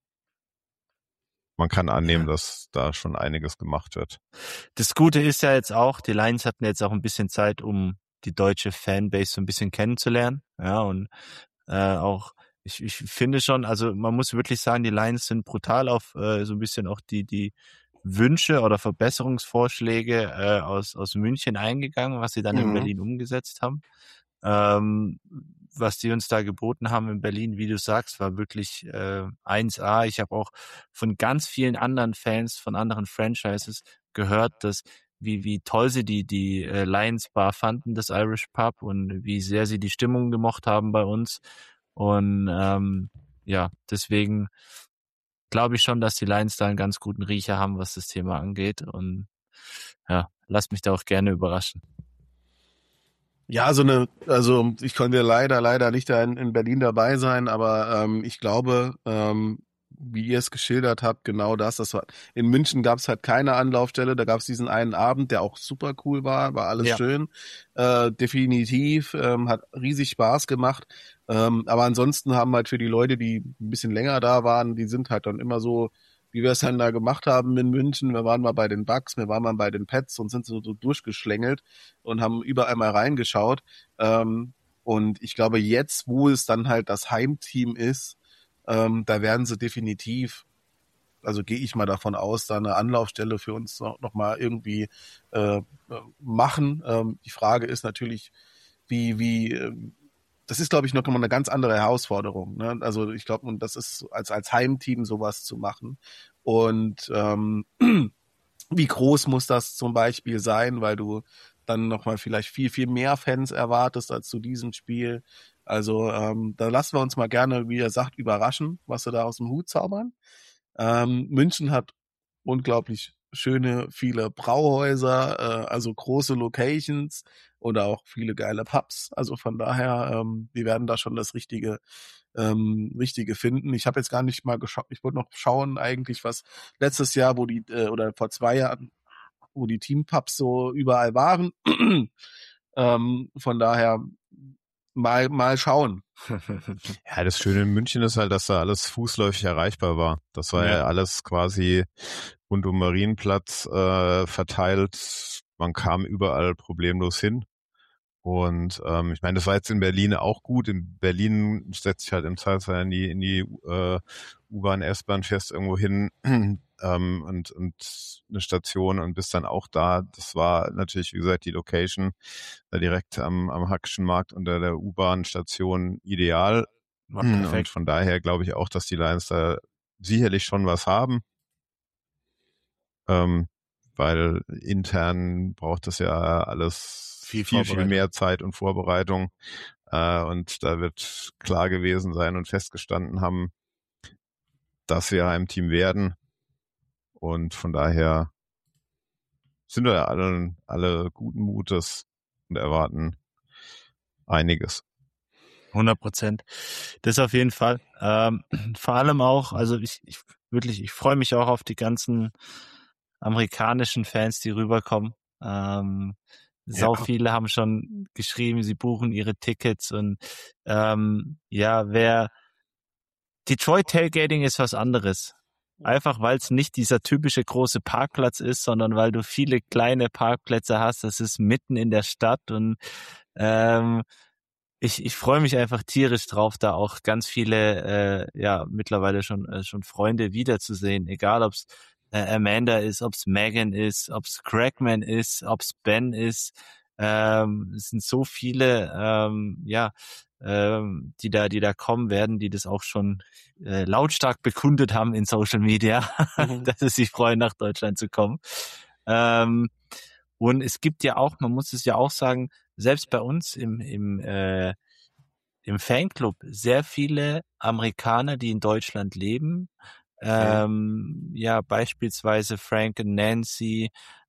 man kann annehmen, Ja. dass da schon einiges gemacht wird. Das Gute ist ja jetzt auch, die Lions hatten jetzt auch ein bisschen Zeit, um die deutsche Fanbase so ein bisschen kennenzulernen. Ja, und äh, auch, ich, ich finde schon, also man muss wirklich sagen, die Lions sind brutal auf äh, so ein bisschen auch die, die Wünsche oder Verbesserungsvorschläge äh, aus, aus München eingegangen, was sie dann in Mhm. Berlin umgesetzt haben. Ähm, was die uns da geboten haben in Berlin, wie du sagst, war wirklich äh, eins A. Ich habe auch von ganz vielen anderen Fans, von anderen Franchises gehört, dass wie wie toll sie die die äh, Lions Bar fanden, das Irish Pub, und wie sehr sie die Stimmung gemocht haben bei uns. Und ähm, ja, deswegen glaube ich schon, dass die Lions da einen ganz guten Riecher haben, was das Thema angeht. Und ja, lass mich da auch gerne überraschen. Ja, so eine, also ich konnte leider, leider nicht da in, in Berlin dabei sein, aber ähm, ich glaube, ähm, wie ihr es geschildert habt, genau das. Das war in München gab es halt keine Anlaufstelle, da gab es diesen einen Abend, der auch super cool war, war alles Ja. schön, äh, definitiv, ähm, hat riesig Spaß gemacht. Ähm, aber ansonsten haben halt für die Leute, die ein bisschen länger da waren, die sind halt dann immer so, wie wir es dann da gemacht haben in München. Wir waren mal bei den Bucks, wir waren mal bei den Pets und sind so, so durchgeschlängelt und haben überall mal reingeschaut. Ähm, und ich glaube, jetzt, wo es dann halt das Heimteam ist, ähm, da werden sie definitiv, also gehe ich mal davon aus, da eine Anlaufstelle für uns noch, noch mal irgendwie äh, machen. Ähm, die Frage ist natürlich, wie, wie, äh, das ist, glaube ich, noch mal eine ganz andere Herausforderung. Ne? Also ich glaube, und das ist als als Heimteam sowas zu machen. Und ähm, wie groß muss das zum Beispiel sein, weil du dann nochmal vielleicht viel, viel mehr Fans erwartest als zu diesem Spiel. Also ähm, da lassen wir uns mal gerne, wie er sagt, überraschen, was sie da aus dem Hut zaubern. Ähm, München hat unglaublich schöne, viele Brauhäuser, äh, also große Locations oder auch viele geile Pubs. Also von daher, ähm, wir werden da schon das richtige, ähm, richtige finden. Ich habe jetzt gar nicht mal geschaut. Ich wollte noch schauen eigentlich, was letztes Jahr, wo die äh, oder vor zwei Jahren, wo die Teampubs so überall waren. ähm, von daher mal mal schauen. Ja, das Schöne in München ist halt, dass da alles fußläufig erreichbar war. Das war ja, Ja. alles quasi rund um Marienplatz äh, verteilt. Man kam überall problemlos hin. Und ähm, ich meine, das war jetzt in Berlin auch gut. In Berlin setzt sich halt im Zweifelsfall in die, in die äh, U-Bahn, S-Bahn, fährst irgendwo hin. ähm, und, und eine Station und bist dann auch da. Das war natürlich, wie gesagt, die Location da direkt am, am Hackischen Markt unter der U-Bahn-Station ideal. War perfekt. Und von daher glaube ich auch, dass die Lions da sicherlich schon was haben. Ähm, weil intern braucht das ja alles Viel viel, viel Vorbereitung. mehr Zeit und Vorbereitung. Äh, und da wird klar gewesen sein und festgestanden haben, dass wir ein Team werden. Und von daher sind wir alle, alle guten Mutes und erwarten einiges. hundert Prozent. Das auf jeden Fall. Ähm, vor allem auch, also ich, ich wirklich, ich freue mich auch auf die ganzen amerikanischen Fans, die rüberkommen. Ähm, sau Ja. viele haben schon geschrieben, sie buchen ihre Tickets und ähm, ja, wer Detroit Tailgating ist was anderes. Einfach weil es nicht dieser typische große Parkplatz ist, sondern weil du viele kleine Parkplätze hast. Das ist mitten in der Stadt und ähm, ich, ich freue mich einfach tierisch drauf, da auch ganz viele, äh, ja, mittlerweile schon äh, schon Freunde wiederzusehen. Egal, ob's äh, Amanda ist, ob's Megan ist, ob's Crackman ist, ob's Ben ist. Ähm, es sind so viele, ähm, ja, ähm, die da, die da kommen werden, die das auch schon äh, lautstark bekundet haben in Social Media, Mhm. dass sie sich freuen, nach Deutschland zu kommen. Ähm, und es gibt ja auch, man muss es ja auch sagen, selbst bei uns im, im, äh, im Fanclub sehr viele Amerikaner, die in Deutschland leben. Ähm, ja, beispielsweise Frank und Nancy,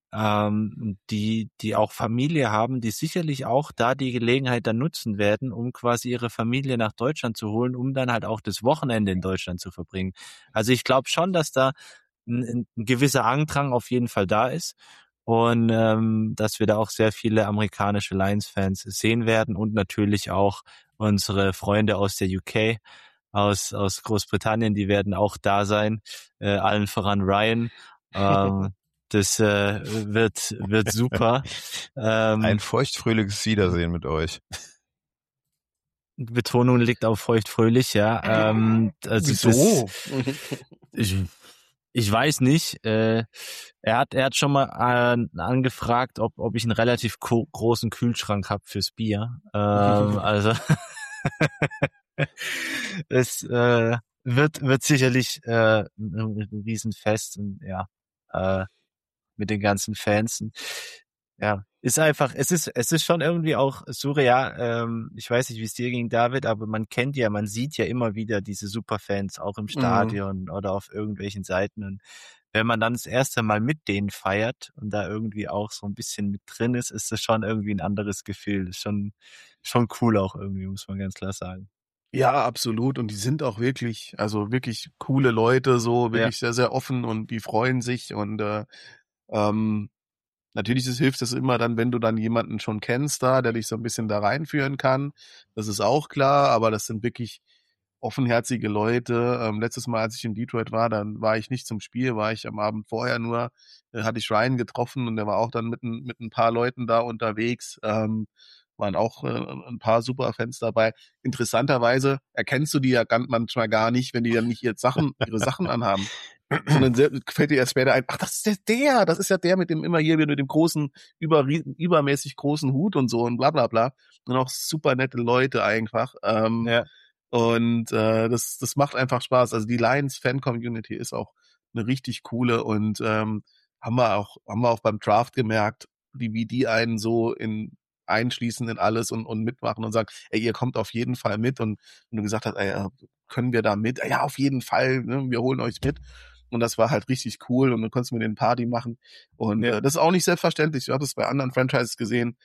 ähm, die, die auch Familie haben, die sicherlich auch da die Gelegenheit dann nutzen werden, um quasi ihre Familie nach Deutschland zu holen, um dann halt auch das Wochenende in Deutschland zu verbringen. Also ich glaube schon, dass da ein, ein gewisser Andrang auf jeden Fall da ist. Und ähm, dass wir da auch sehr viele amerikanische Lions-Fans sehen werden und natürlich auch unsere Freunde aus der U K, aus aus Großbritannien, die werden auch da sein, äh, allen voran Ryan. Ähm, das äh, wird wird super. Ähm, Ein feuchtfröhliches Wiedersehen mit euch. Betonung liegt auf feuchtfröhlich, ja. Ähm, also Wieso? Das, ich, ich weiß nicht. Äh, er hat er hat schon mal äh, angefragt, ob ob ich einen relativ ko- großen Kühlschrank habe fürs Bier. Ähm, also es äh, wird wird sicherlich äh, ein, ein Riesenfest und ja, äh, mit den ganzen Fans. Und, ja, ist einfach, es ist, es ist schon irgendwie auch surreal. Ähm, ich weiß nicht, wie es dir ging, David, aber man kennt ja, man sieht ja immer wieder diese Superfans auch im Mhm. Stadion oder auf irgendwelchen Seiten. Und wenn man dann das erste Mal mit denen feiert und da irgendwie auch so ein bisschen mit drin ist, ist das schon irgendwie ein anderes Gefühl. Ist schon, schon cool auch irgendwie, muss man ganz klar sagen. Ja, absolut. Und die sind auch wirklich, also wirklich coole Leute, so Ja, wirklich sehr, sehr offen und die freuen sich. Und äh, ähm, natürlich ist, hilft es immer dann, wenn du dann jemanden schon kennst da, der dich so ein bisschen da reinführen kann. Das ist auch klar, aber das sind wirklich offenherzige Leute. Ähm, letztes Mal, als ich in Detroit war, dann war ich nicht zum Spiel, war ich am Abend vorher nur, äh, hatte ich Ryan getroffen und der war auch dann mit, ein- mit ein paar Leuten da unterwegs. Ähm, waren auch äh, ein paar Superfans dabei. Interessanterweise erkennst du die ja ganz manchmal gar nicht, wenn die dann nicht ihre Sachen, ihre Sachen anhaben. Sondern sehr, fällt dir erst später ein, ach, das ist der, der, das ist ja der mit dem immer hier mit dem großen, über, übermäßig großen Hut und so und bla bla bla. Und auch super nette Leute einfach. Ähm, ja, und äh, das, das macht einfach Spaß. Also die Lions-Fan-Community ist auch eine richtig coole und ähm, haben wir auch, haben wir auch beim Draft gemerkt, die, wie die einen so in einschließen in alles und, und mitmachen und sagen, ey, ihr kommt auf jeden Fall mit. Und wenn du gesagt hast, ey, äh, können wir da mit? Ja, auf jeden Fall, ne? Wir holen euch mit. Und das war halt richtig cool und du konntest mit denen Party machen. Und ja, äh, das ist auch nicht selbstverständlich. Ich habe das bei anderen Franchises gesehen.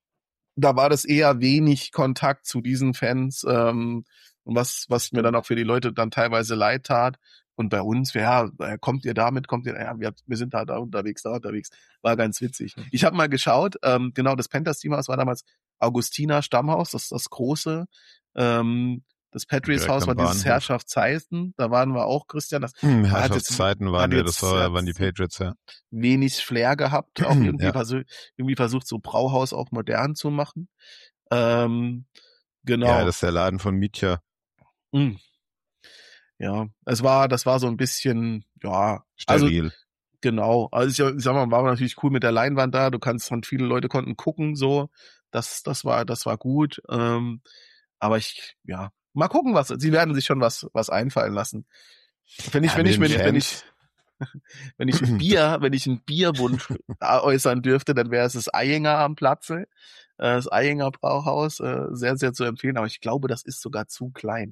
Da war das eher wenig Kontakt zu diesen Fans, ähm, was, was mir dann auch für die Leute dann teilweise leid tat. Und bei uns, ja, äh, kommt ihr damit, kommt ihr, ja, wir, wir sind da, da unterwegs, da unterwegs. War ganz witzig. Ich habe mal geschaut, ähm, genau, das Panthers-Team, das war damals Augustiner Stammhaus, das ist das große, ähm, das Patriots Direkt Haus am war dieses Bahnhof. Herrschaftszeiten, da waren wir auch, Christian, das Hm, hat jetzt, Herrschaftszeiten hat waren wir, jetzt, das war, hat waren die Patriots, ja. wenig Flair gehabt, auch irgendwie, Ja. versuch, irgendwie versucht, so Brauhaus auch modern zu machen. Ähm, Ja, genau. das ist der Laden von Mietja. Mm. ja, es war, das war so ein bisschen, ja, Steril. also genau. Also ich, ich sag mal, war natürlich cool mit der Leinwand da. Du kannst, und viele Leute konnten gucken, so. Das, das war, das war gut. Ähm, aber ich, ja, mal gucken, was. Sie werden sich schon was, was einfallen lassen. Wenn ich, Ja, wenn mit ich, den wenn, wenn ich, Fans. wenn ich ein Bier, wenn ich einen Bierwunsch äußern dürfte, dann wäre es das Eyinger am Platze, äh, das Eyinger Brauhaus, äh, sehr, sehr zu empfehlen. Aber ich glaube, das ist sogar zu klein.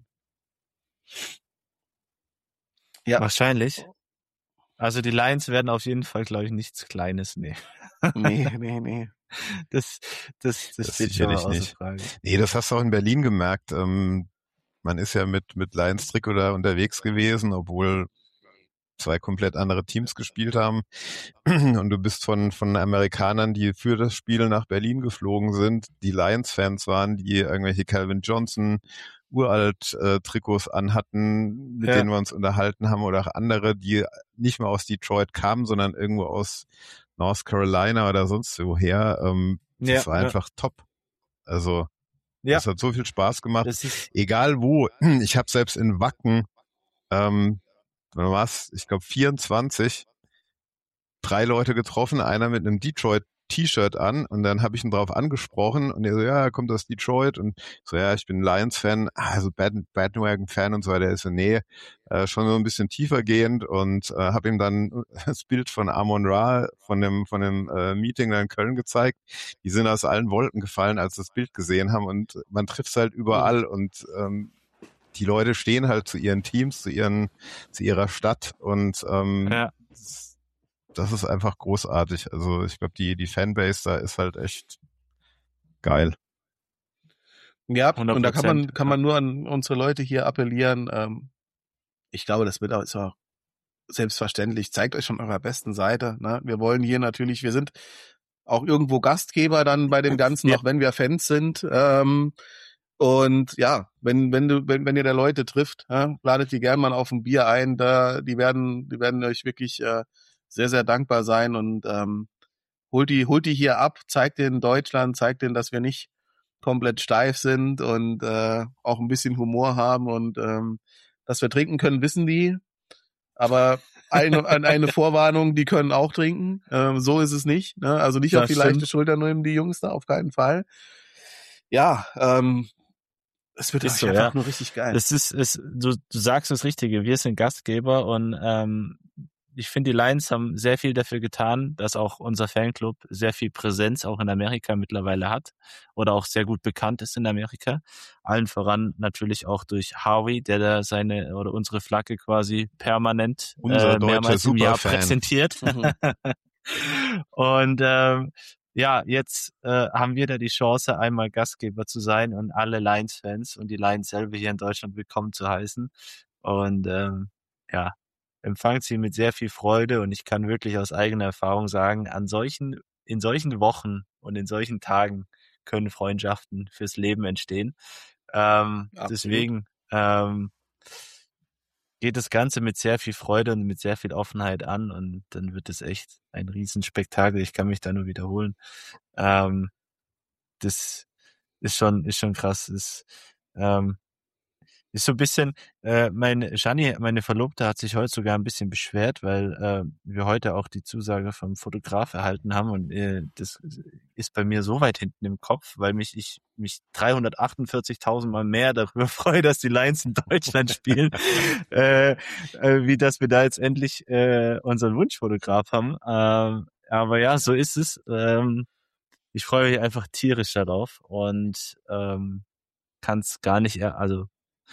Ja, Wahrscheinlich. Also die Lions werden auf jeden Fall, glaube ich, nichts Kleines. Nee. nee, nee, nee. Das, das, das, Das steht schon mal sicherlich außer nicht. Frage. Nee, das hast du auch in Berlin gemerkt. Ähm, man ist ja mit, mit Lions Trikot da unterwegs gewesen, obwohl zwei komplett andere Teams gespielt haben. Und du bist von, von Amerikanern, die für das Spiel nach Berlin geflogen sind, die Lions-Fans waren, die irgendwelche Calvin Johnson uralt äh, Trikots anhatten, mit Ja. denen wir uns unterhalten haben, oder auch andere, die nicht mal aus Detroit kamen, sondern irgendwo aus North Carolina oder sonst woher. Ähm, das Ja, war ja. einfach top. Also Ja. das hat so viel Spaß gemacht. Das ist, Egal wo. Ich habe selbst in Wacken, ähm, wann war's? Ich glaube vierundzwanzig, drei Leute getroffen, einer mit einem Detroit-T-Shirt an, und dann habe ich ihn drauf angesprochen und er so, ja, er kommt aus Detroit, und so, ja, ich bin Lions-Fan, also Bandwagon-Fan und so weiter. Er ist so, nee, äh, schon so ein bisschen tiefer gehend, und äh, habe ihm dann das Bild von Amon Ra von dem von dem äh, Meeting da in Köln gezeigt. Die sind aus allen Wolken gefallen, als sie das Bild gesehen haben, und man trifft es halt überall, und ähm, die Leute stehen halt zu ihren Teams, zu ihren, zu ihrer Stadt, und ähm, ja. das ist einfach großartig. Also ich glaube, die, die Fanbase da ist halt echt geil. Ja, hundert und da kann man, Prozent, kann ja. man nur an unsere Leute hier appellieren. Ähm, ich glaube, das wird auch, ist auch selbstverständlich. Zeigt euch von eurer besten Seite. Ne? Wir wollen hier natürlich, wir sind auch irgendwo Gastgeber dann bei dem Ganzen, Ja. auch wenn wir Fans sind. Ähm, und ja, wenn, wenn du, wenn, wenn ihr da Leute trifft, ja, ladet die gern mal auf ein Bier ein. Da, die werden, die werden euch wirklich äh, sehr, sehr dankbar sein, und ähm, holt die, holt die hier ab, zeigt denen Deutschland, zeigt denen, dass wir nicht komplett steif sind und äh, auch ein bisschen Humor haben, und ähm, dass wir trinken können, wissen die. Aber eine, eine Vorwarnung, die können auch trinken. Ähm, so ist es nicht. Ne? Also nicht Das auf die leichte stimmt. Schulter nehmen, die Jungs da, auf keinen Fall. Ja, ähm, es wird Ist euch so, einfach ja. nur richtig geil. Es ist, es, du, du sagst das Richtige. Wir sind Gastgeber, und ähm, ich finde, die Lions haben sehr viel dafür getan, dass auch unser Fanclub sehr viel Präsenz auch in Amerika mittlerweile hat oder auch sehr gut bekannt ist in Amerika. Allen voran natürlich auch durch Harvey, der da seine oder unsere Flagge quasi permanent Unser äh, deutscher mehrmals im Jahr Superfan. präsentiert. Mhm. Und ähm, ja, jetzt äh, haben wir da die Chance, einmal Gastgeber zu sein und alle Lions-Fans und die Lions selber hier in Deutschland willkommen zu heißen. Und ähm, ja, empfangt sie mit sehr viel Freude, und ich kann wirklich aus eigener Erfahrung sagen, an solchen, in solchen Wochen und in solchen Tagen können Freundschaften fürs Leben entstehen. Ähm, Absolut. deswegen ähm, geht das Ganze mit sehr viel Freude und mit sehr viel Offenheit an, und dann wird es echt ein Riesenspektakel. Ich kann mich da nur wiederholen. Ähm, das ist schon, ist schon krass. Das, ähm, ist so ein bisschen, äh, meine Gianni, meine Verlobte, hat sich heute sogar ein bisschen beschwert, weil äh, wir heute auch die Zusage vom Fotograf erhalten haben, und äh, das ist bei mir so weit hinten im Kopf, weil mich ich mich dreihundertachtundvierzigtausend Mal mehr darüber freue, dass die Lions in Deutschland spielen, äh, äh, wie dass wir da jetzt endlich äh, unseren Wunschfotograf haben. Ähm, aber ja, so ist es. Ähm, ich freue mich einfach tierisch darauf, und ähm, kann es gar nicht, er- also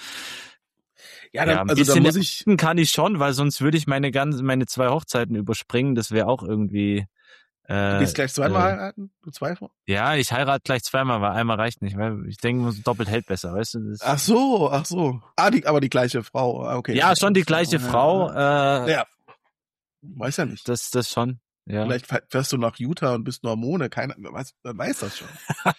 Ja, ja, dann, ein also da bisschen muss ich, erwarten kann ich schon, weil sonst würde ich meine ganzen, meine zwei Hochzeiten überspringen. Das wäre auch irgendwie. du Äh, gehst gleich zweimal äh, heiraten? Du zwei vor? ja, ich heirate gleich zweimal, weil einmal reicht nicht. Weil ich denke, doppelt hält besser, weißt du? Das, Ach so, ach so. Ah, die, aber die gleiche Frau. Ah, okay. ja, schon die gleiche Ja, Frau. Ja, Äh, ja. Weiß ja nicht. das, das schon. Ja. Vielleicht fährst du nach Utah und bist Mormone. Keiner weiß, wer weiß das schon.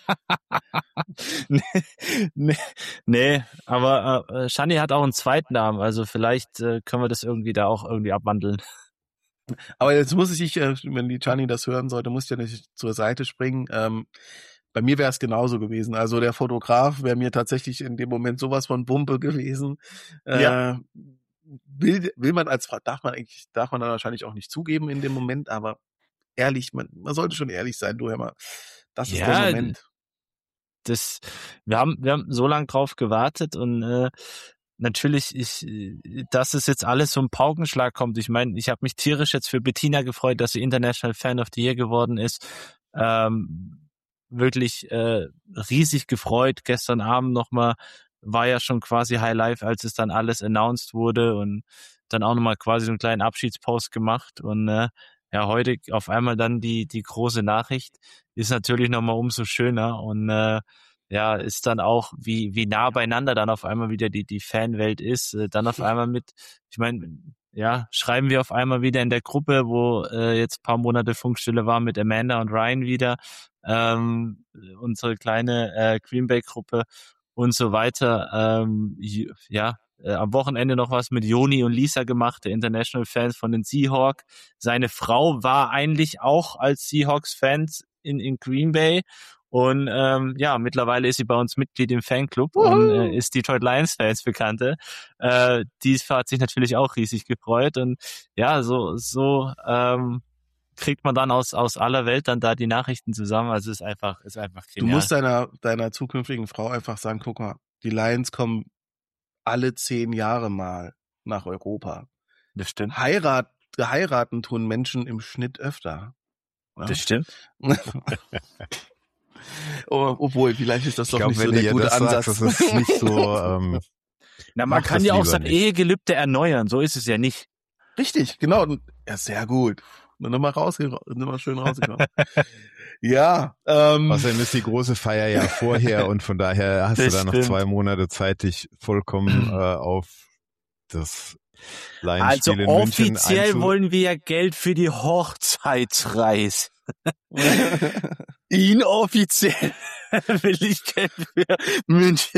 nee, nee, nee, aber äh, Shani hat auch einen zweiten Namen, also vielleicht äh, können wir das irgendwie da auch irgendwie abwandeln. Aber jetzt muss ich, äh, wenn die Gianni das hören sollte, muss ich ja nicht zur Seite springen. Ähm, bei mir wäre es genauso gewesen. Also der Fotograf wäre mir tatsächlich in dem Moment sowas von Wumpe gewesen. Äh, Ja. will, will man als Frau, darf man eigentlich, darf man dann wahrscheinlich auch nicht zugeben in dem Moment, aber ehrlich, man, man sollte schon ehrlich sein, du hör mal, das ist Ja, der Moment. Das, wir haben, wir haben so lange drauf gewartet und äh, natürlich, ich, dass es jetzt alles so ein Paukenschlag kommt. Ich meine, ich habe mich tierisch jetzt für Bettina gefreut, dass sie International Fan of the Year geworden ist. Ähm, wirklich äh, riesig gefreut. Gestern Abend nochmal war ja schon quasi High Life, als es dann alles announced wurde und dann auch nochmal quasi so einen kleinen Abschiedspost gemacht und äh, ja, heute auf einmal dann die die große Nachricht ist natürlich nochmal umso schöner und äh, ja, ist dann auch, wie wie nah beieinander dann auf einmal wieder die die Fanwelt ist. Äh, dann auf einmal mit, ich meine, ja, schreiben wir auf einmal wieder in der Gruppe, wo äh, jetzt paar Monate Funkstille war mit Amanda und Ryan wieder, ähm, unsere kleine äh, Green Bay-Gruppe und so weiter. Ähm, ja, äh, am Wochenende noch was mit Joni und Lisa gemacht, der International Fans von den Seahawks. Seine Frau war eigentlich auch als Seahawks-Fans in, in Green Bay. Und ähm, ja, mittlerweile ist sie bei uns Mitglied im Fanclub Uhu. und äh, ist Detroit Lions-Fans Bekannte. Äh, die hat sich natürlich auch riesig gefreut. Und ja, so so ähm, kriegt man dann aus aus aller Welt dann da die Nachrichten zusammen. Also ist einfach ist einfach genial. Du musst deiner deiner zukünftigen Frau einfach sagen, guck mal, die Lions kommen alle zehn Jahre mal nach Europa. Das stimmt. Heirat, heiraten tun Menschen im Schnitt öfter. Ja? Das stimmt. Oh, obwohl, vielleicht ist das Ich doch glaub, nicht wenn so du der ihr gute das Ansatz. sagst, das ist nicht so. Ähm, Na, man mach kann das ja auch lieber sein nicht. Ehegelübde erneuern. So ist es ja nicht. Richtig, genau. Und- Ja, sehr gut. Nur nochmal rausge nochmal schön rausgekommen. Ja, ähm, Außerdem ist die große Feier ja vorher und von daher hast Das du da noch stimmt. zwei Monate Zeit, dich vollkommen äh, auf das Also Lions-Spiel in München offiziell einzu... wollen wir ja Geld für die Hochzeitsreise. Inoffiziell will ich Geld für München.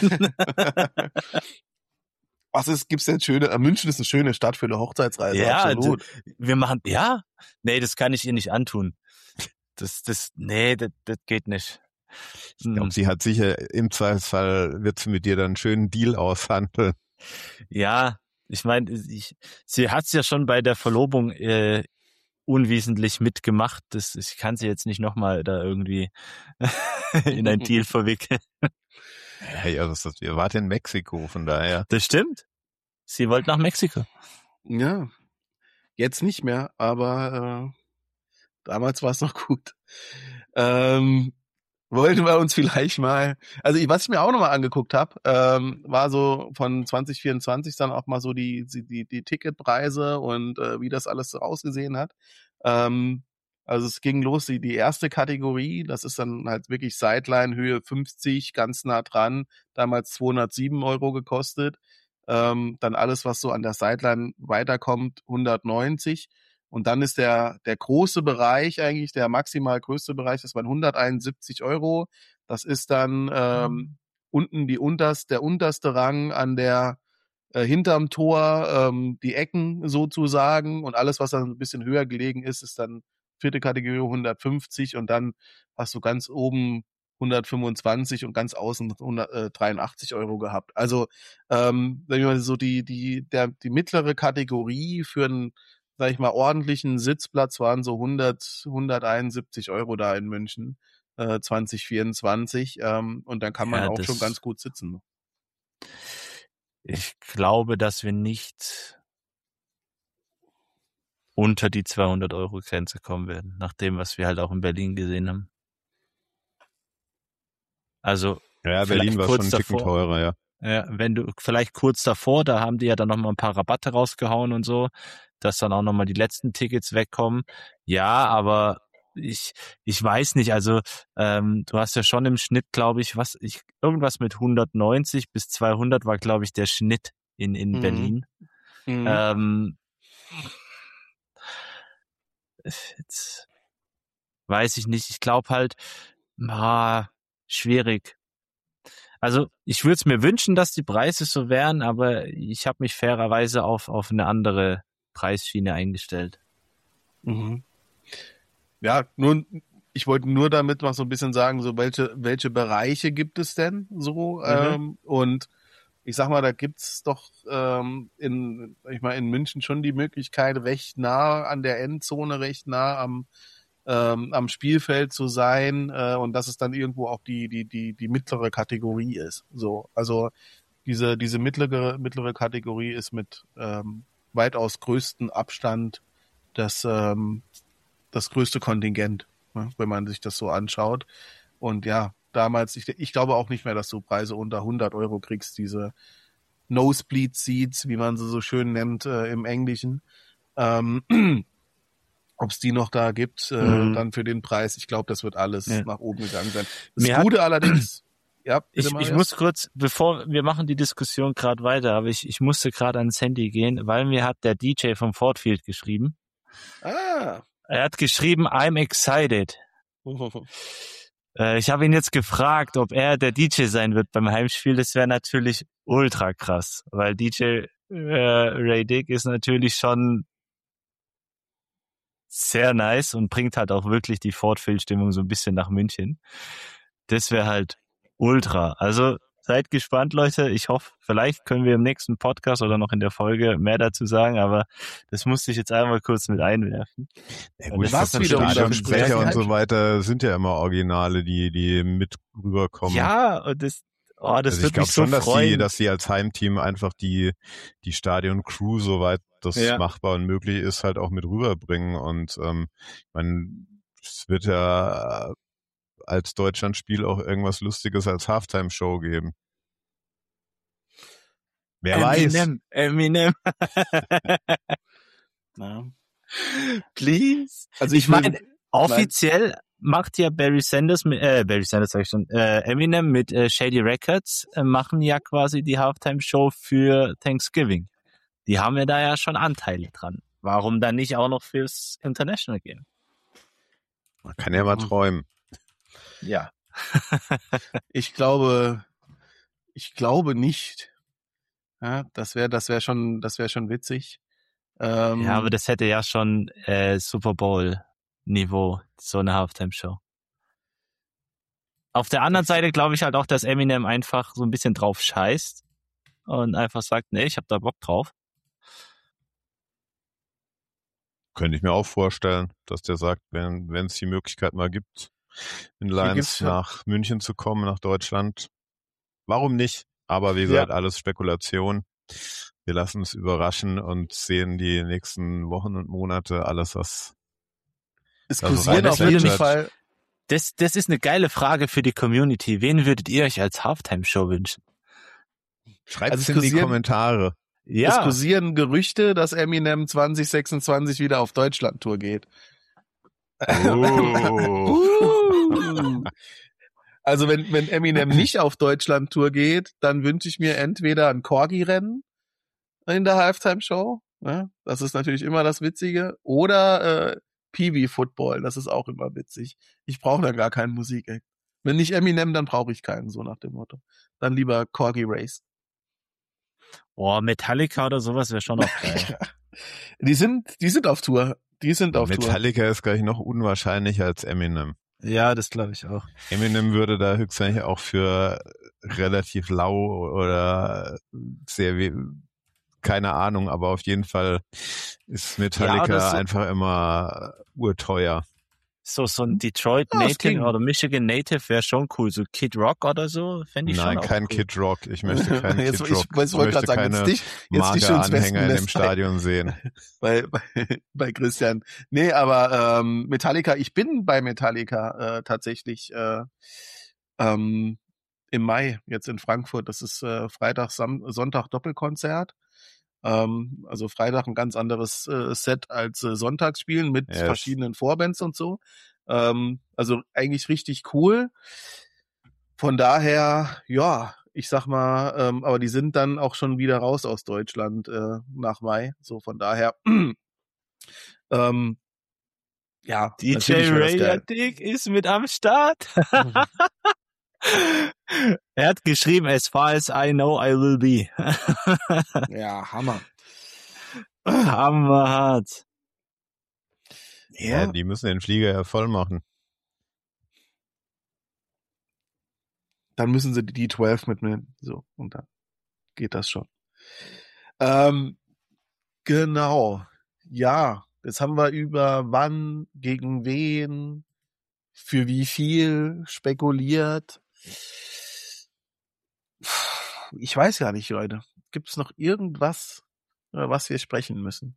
was ist, gibt's denn schöne, äh, München ist eine schöne Stadt für eine Hochzeitsreise, Ja, absolut. Wir machen, ja? Nee, das kann ich ihr nicht antun. Das, das, nee, das, das geht nicht. Ich glaube, sie hat sicher, im Zweifelsfall wird sie mit dir dann einen schönen Deal aushandeln. Ja, ich meine, ich, sie hat's ja schon bei der Verlobung äh, unwesentlich mitgemacht. Das, ich kann sie jetzt nicht nochmal da irgendwie in ein Deal verwickeln. Hey, also das, ihr wart in Mexiko, von daher. Das stimmt. Sie wollte nach Mexiko. Ja, jetzt nicht mehr, aber äh, damals war es noch gut. Ähm, wollten wir uns vielleicht mal, also ich- was ich mir auch nochmal angeguckt habe, ähm, war so von zwanzig vierundzwanzig dann auch mal so die die die, die Ticketpreise und äh, wie das alles so ausgesehen hat. Ähm, also es ging los, die, die erste Kategorie, das ist dann halt wirklich Sideline, Höhe fünfzig, ganz nah dran, damals zweihundertsieben Euro gekostet. Ähm, dann alles, was so an der Sideline weiterkommt, hundertneunzig. Und dann ist der der große Bereich eigentlich, der maximal größte Bereich, das waren hunderteinundsiebzig Euro. Das ist dann ähm, unten die unterst, der unterste Rang an der äh, hinterm Tor, ähm, die Ecken sozusagen. Und alles, was dann ein bisschen höher gelegen ist, ist dann vierte Kategorie hundertfünfzig. Und dann hast du ganz oben hundertfünfundzwanzig und ganz außen hundertdreiundachtzig Euro gehabt. Also ähm, wenn man so die die der die mittlere Kategorie für einen, sag ich mal, ordentlichen Sitzplatz waren so hundert, hunderteinundsiebzig Euro da in München äh, zwanzig vierundzwanzig ähm, und dann kann man Ja, auch das- schon ganz gut sitzen. Ich glaube, dass wir nicht unter die zweihundert Euro Grenze kommen werden, nach dem, was wir halt auch in Berlin gesehen haben. Also Ja, Vielleicht Berlin war kurz schon ein Ticken davor. teurer, ja. ja, wenn du vielleicht kurz davor, da haben die ja dann noch mal ein paar Rabatte rausgehauen und so, dass dann auch noch mal die letzten Tickets wegkommen. Ja, aber ich ich weiß nicht, also ähm, du hast ja schon im Schnitt, glaube ich, was ich irgendwas mit hundertneunzig bis zweihundert war, glaube ich, der Schnitt in in Mhm. Berlin. Mhm. Ähm, jetzt weiß ich nicht. Ich glaube halt, ah, schwierig. Also ich würde es mir wünschen, dass die Preise so wären, aber ich habe mich fairerweise auf auf eine andere Preisschiene eingestellt. Mhm. Ja, nun, ich wollte nur damit mal so ein bisschen sagen, so welche welche Bereiche gibt es denn so Mhm. ähm, und ich sag mal, da gibt's doch ähm, in, sag ich mal, in München schon die Möglichkeit, recht nah an der Endzone, recht nah am ähm, am Spielfeld zu sein äh, und dass es dann irgendwo auch die die die die mittlere Kategorie ist. So, also diese diese mittlere mittlere Kategorie ist mit ähm, weitaus größten Abstand das ähm, das größte Kontingent, ne, wenn man sich das so anschaut. Und ja, damals, ich, ich glaube auch nicht mehr, dass du Preise unter hundert Euro kriegst, diese Nosebleed Seats, wie man sie so schön nennt äh, im Englischen. Ähm, ob es die noch da gibt, äh, Mhm. dann für den Preis. Ich glaube, das wird alles Ja. nach oben gegangen sein. Das Mir hat- Gute allerdings, ja, bitte, Ich, ich Marius. muss kurz, bevor wir machen die Diskussion gerade weiter, aber ich, ich musste gerade ans Handy gehen, weil mir hat der D J vom Ford Field geschrieben. Ah. Er hat geschrieben, I'm excited. Äh, ich habe ihn jetzt gefragt, ob er der D J sein wird beim Heimspiel. Das wäre natürlich ultra krass, weil D J äh, Ray Dick ist natürlich schon sehr nice und bringt halt auch wirklich die Ford Field Stimmung so ein bisschen nach München. Das wäre halt ultra. Also seid gespannt, Leute. Ich hoffe, vielleicht können wir im nächsten Podcast oder noch in der Folge mehr dazu sagen, aber das musste ich jetzt einmal kurz mit einwerfen. Ja, Und gut, das was das wiederum Stadion, dafür spricht, Sprecher und halt- so weiter sind ja immer Originale, die, die mit rüberkommen. Ja, und das, oh, das also ich wird glaube mich so schon, dass freuen. sie, dass sie als Heimteam einfach die, die Stadion-Crew, soweit das Ja. machbar und möglich ist, halt auch mit rüberbringen. Und ähm, man, es wird ja als Deutschlandspiel auch irgendwas Lustiges als Halftime-Show geben. Wer Eminem, Eminem. Ja. Please. Also Ich ich will- meine, offiziell macht ja Barry Sanders, mit, äh, Barry Sanders sag ich schon, äh, Eminem mit äh, Shady Records äh, machen ja quasi die Halftime-Show für Thanksgiving. Die haben ja da ja schon Anteile dran. Warum dann nicht auch noch fürs International gehen? Man kann ja mal träumen. Ja. Ich glaube, ich glaube nicht. Ja, das wäre, das wäre schon, das wäre schon witzig. Ähm, Ja, aber das hätte ja schon äh, Super Bowl-Niveau, so eine Halftime-Show. Auf der anderen Seite glaube ich halt auch, dass Eminem einfach so ein bisschen drauf scheißt und einfach sagt, nee, ich hab da Bock drauf. Könnte ich mir auch vorstellen, dass der sagt, wenn wenn es die Möglichkeit mal gibt, in Hier Lions gibt's ja- nach München zu kommen, nach Deutschland. Warum nicht? Aber wie gesagt, alles Spekulation. Wir lassen uns überraschen und sehen die nächsten Wochen und Monate alles, was es also kursieren rein auf jeden plätschert. Fall. Das, das ist eine geile Frage für die Community. Wen würdet ihr euch als Halftime-Show wünschen? schreibt Also es es in die kursieren- Kommentare. Es Ja, kursieren Gerüchte, dass Eminem zwanzig sechsundzwanzig wieder auf Deutschland-Tour geht. Oh. Uh. Also wenn, wenn Eminem nicht auf Deutschland-Tour geht, dann wünsche ich mir entweder ein Corgi-Rennen in der Halftime-Show. Ja, das ist natürlich immer das Witzige. Oder äh, Peewee-Football, das ist auch immer witzig. Ich brauche da gar keinen Musik-Act. Wenn nicht Eminem, dann brauche ich keinen, so nach dem Motto. Dann lieber Corgi-Race. boah, Metallica oder sowas wäre schon auch geil. Die sind, die sind auf Tour. Die sind auf Tour. Metallica ist gleich noch unwahrscheinlicher als Eminem. Ja, das glaube ich auch. Eminem würde da höchstwahrscheinlich auch für relativ lau oder sehr we- keine Ahnung, aber auf jeden Fall ist Metallica Ja, das- einfach immer urteuer. So, so ein Detroit Ah, es Native ging. oder Michigan Native wäre schon cool. So Kid Rock oder so, fände ich Nein, schon kein auch cool. Kid Rock. Ich möchte keinen Jetzt, Kid ich, Rock. ich wollte möchte gerade sagen, keine jetzt dich, jetzt dich schon ins Westen Marke-Anhänger in dem lässt. Stadion sehen. bei, bei, bei Christian. Nee, aber ähm, Metallica, ich bin bei Metallica äh, tatsächlich äh, ähm, im Mai jetzt in Frankfurt. Das ist äh, Freitag, Sam Sonntag Doppelkonzert. Ähm, also Freitag ein ganz anderes äh, Set als äh, Sonntagsspielen mit Yes. verschiedenen Vorbands und so. Ähm, also eigentlich richtig cool. Von daher, ja, ich sag mal, ähm, aber die sind dann auch schon wieder raus aus Deutschland äh, nach Mai. So von daher, ähm, ja, D J natürlich wär das Ray geil. Dick ist mit am Start. Er hat geschrieben, as far as I know, I will be. Ja, Hammer. Hammerhart. Ja, die müssen den Flieger ja voll machen. Dann müssen sie die zwölf mitnehmen. So, und dann. geht das schon. Ähm, genau. Ja, jetzt haben wir über wann, gegen wen, für wie viel spekuliert. Ich weiß gar nicht, Leute. Gibt es noch irgendwas, über was wir sprechen müssen?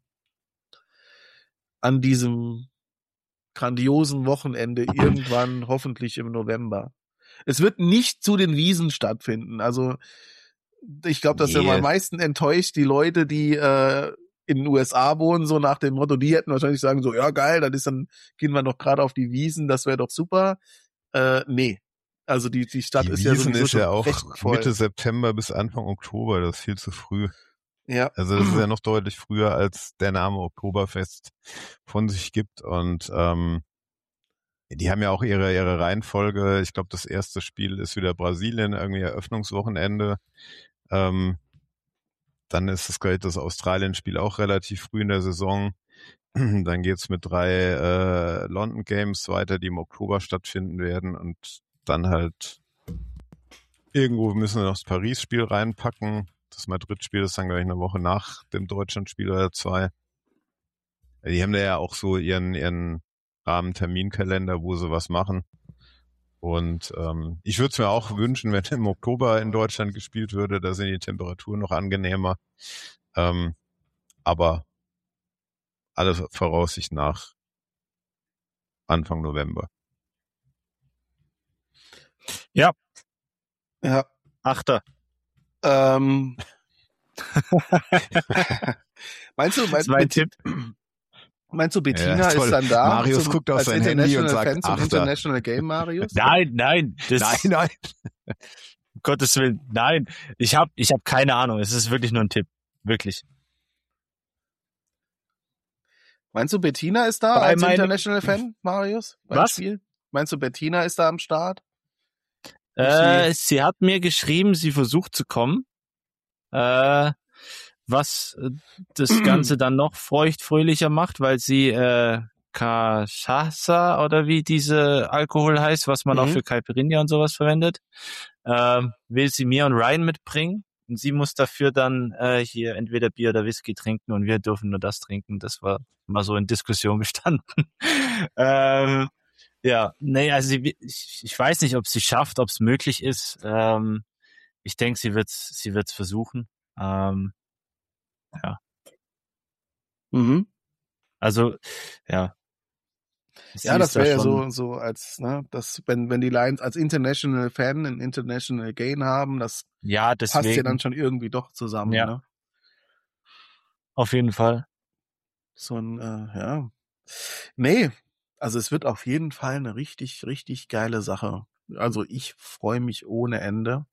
An diesem grandiosen Wochenende, irgendwann hoffentlich im November. Es wird nicht zu den Wiesen stattfinden. Also ich glaube, das sind Nee. am meisten enttäuscht die Leute, die äh, in den U S A wohnen, so nach dem Motto, die hätten wahrscheinlich sagen so, ja geil, dann ist dann gehen wir noch gerade auf die Wiesen, das wäre doch super. Äh, nee. Also die die Stadt Die ist Wiesn ja sowieso ist schon ja auch recht voll. Mitte September bis Anfang Oktober, das ist viel zu früh. Ja. Also das ist ja noch deutlich früher, als der Name Oktoberfest von sich gibt. Und ähm, die haben ja auch ihre ihre Reihenfolge. Ich glaube, das erste Spiel ist wieder Brasilien, irgendwie Eröffnungswochenende. Ähm, dann ist das gleich das Australien-Spiel auch relativ früh in der Saison. Dann geht's mit drei äh, London Games weiter, die im Oktober stattfinden werden. Und dann halt irgendwo müssen wir noch das Paris-Spiel reinpacken. Das Madrid-Spiel ist dann gleich eine Woche nach dem Deutschland-Spiel oder zwei. Die haben da ja auch so ihren ihren Rahmenterminkalender, wo sie was machen. Und ähm, ich würde es mir auch wünschen, wenn im Oktober in Deutschland gespielt würde, da sind die Temperaturen noch angenehmer. Ähm, aber alle Voraussicht nach Anfang November. Ja, Ja. Achter. Ähm. meinst du, Das meinst, ist mein Tipp. meinst du, Bettina Ja, ist toll. dann da? Marius zum, guckt auf als sein Handy und International sagt Fan zum Achter. International Game, Marius? Nein, nein, das, Nein, nein. um Gottes Willen, nein. Ich habe ich hab keine Ahnung. Es ist wirklich nur ein Tipp. Wirklich. Meinst du, Bettina ist da Bei als meinem- International Fan, Marius? Beim Was? Spiel? Meinst du, Bettina ist da am Start? Äh, sie hat mir geschrieben, sie versucht zu kommen. Äh, was äh, das Ganze dann noch feuchtfröhlicher macht, weil sie äh, Cachaça oder wie diese Alkohol heißt, was man Mhm. auch für Caipirinha und sowas verwendet, ähm, will sie mir und Ryan mitbringen. Und sie muss dafür dann äh, hier entweder Bier oder Whisky trinken und wir dürfen nur das trinken. Das war mal so in Diskussion gestanden. ähm, ja, nee, also sie, ich, ich weiß nicht, ob sie schafft, ob es möglich ist. Ähm, ich denke, sie wird's, sie wird's versuchen. Ähm, Mhm. also, ja. Sie Ja, das ist da wäre ja schon- so, so als, ne, das, wenn, wenn die Lions als International Fan ein International Gain haben, das Ja, passt ja deswegen. dann schon irgendwie doch zusammen, Ja. ne? Auf jeden Fall. So ein, äh, ja. Nee, also es wird auf jeden Fall eine richtig, richtig geile Sache. Also ich freue mich ohne Ende.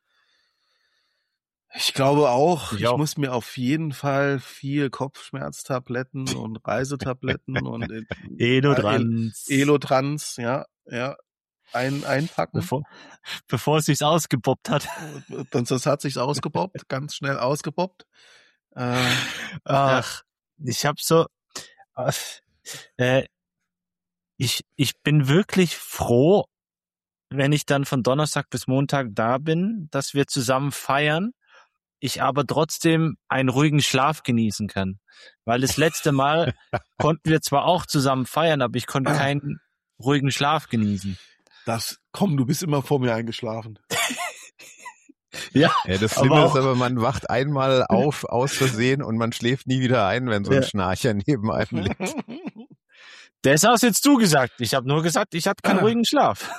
Ich glaube auch, Ich ich auch. muss mir auf jeden Fall viel Kopfschmerztabletten und Reisetabletten und äh, Elotrans. Elotrans, ja, ja, ein, einpacken. Bevor, bevor es sich ausgepoppt hat. Dann das hat sich's ausgepoppt, ganz schnell ausgepoppt. Äh, Ach, ich hab so, äh, ich, ich bin wirklich froh, wenn ich dann von Donnerstag bis Montag da bin, dass wir zusammen feiern, ich aber trotzdem einen ruhigen Schlaf genießen kann. Weil das letzte Mal konnten wir zwar auch zusammen feiern, aber ich konnte keinen ruhigen Schlaf genießen. das, komm, du bist immer vor mir eingeschlafen. Ja, Ja, das aber Schlimme auch- ist aber, man wacht einmal auf aus Versehen und man schläft nie wieder ein, wenn so ein Ja. Schnarcher neben einem liegt. das hast jetzt du gesagt. Ich habe nur gesagt, ich hatte keinen Ah. ruhigen Schlaf.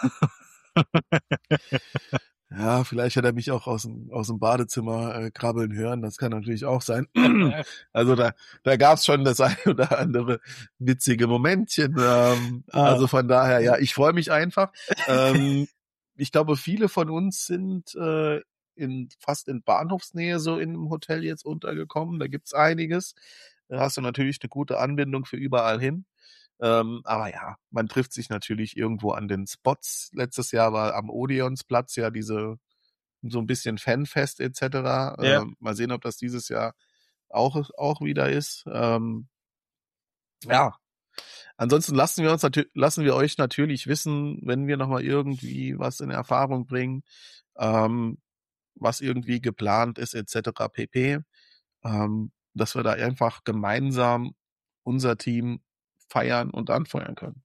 Ja, vielleicht hat er mich auch aus dem, aus dem Badezimmer äh, krabbeln hören. Das kann natürlich auch sein. Also da, da gab's schon das ein oder andere witzige Momentchen. Ähm, Ah. Also von daher, ja, ich freue mich einfach. Ähm, ich glaube, viele von uns sind äh, in fast in Bahnhofsnähe so in einem Hotel jetzt untergekommen. Da gibt's einiges. Da hast du natürlich eine gute Anbindung für überall hin. Ähm, aber ja, man trifft sich natürlich irgendwo an den Spots. Letztes Jahr war am Odeonsplatz ja diese so ein bisschen Fanfest et cetera. Ja. Ähm, mal sehen, ob das dieses Jahr auch auch wieder ist. Ähm, ja. Ansonsten lassen wir uns natürlich lassen wir euch natürlich wissen, wenn wir noch mal irgendwie was in Erfahrung bringen. Ähm, was irgendwie geplant ist, et cetera pp. Ähm, dass wir da einfach gemeinsam unser Team feiern und anfeuern können.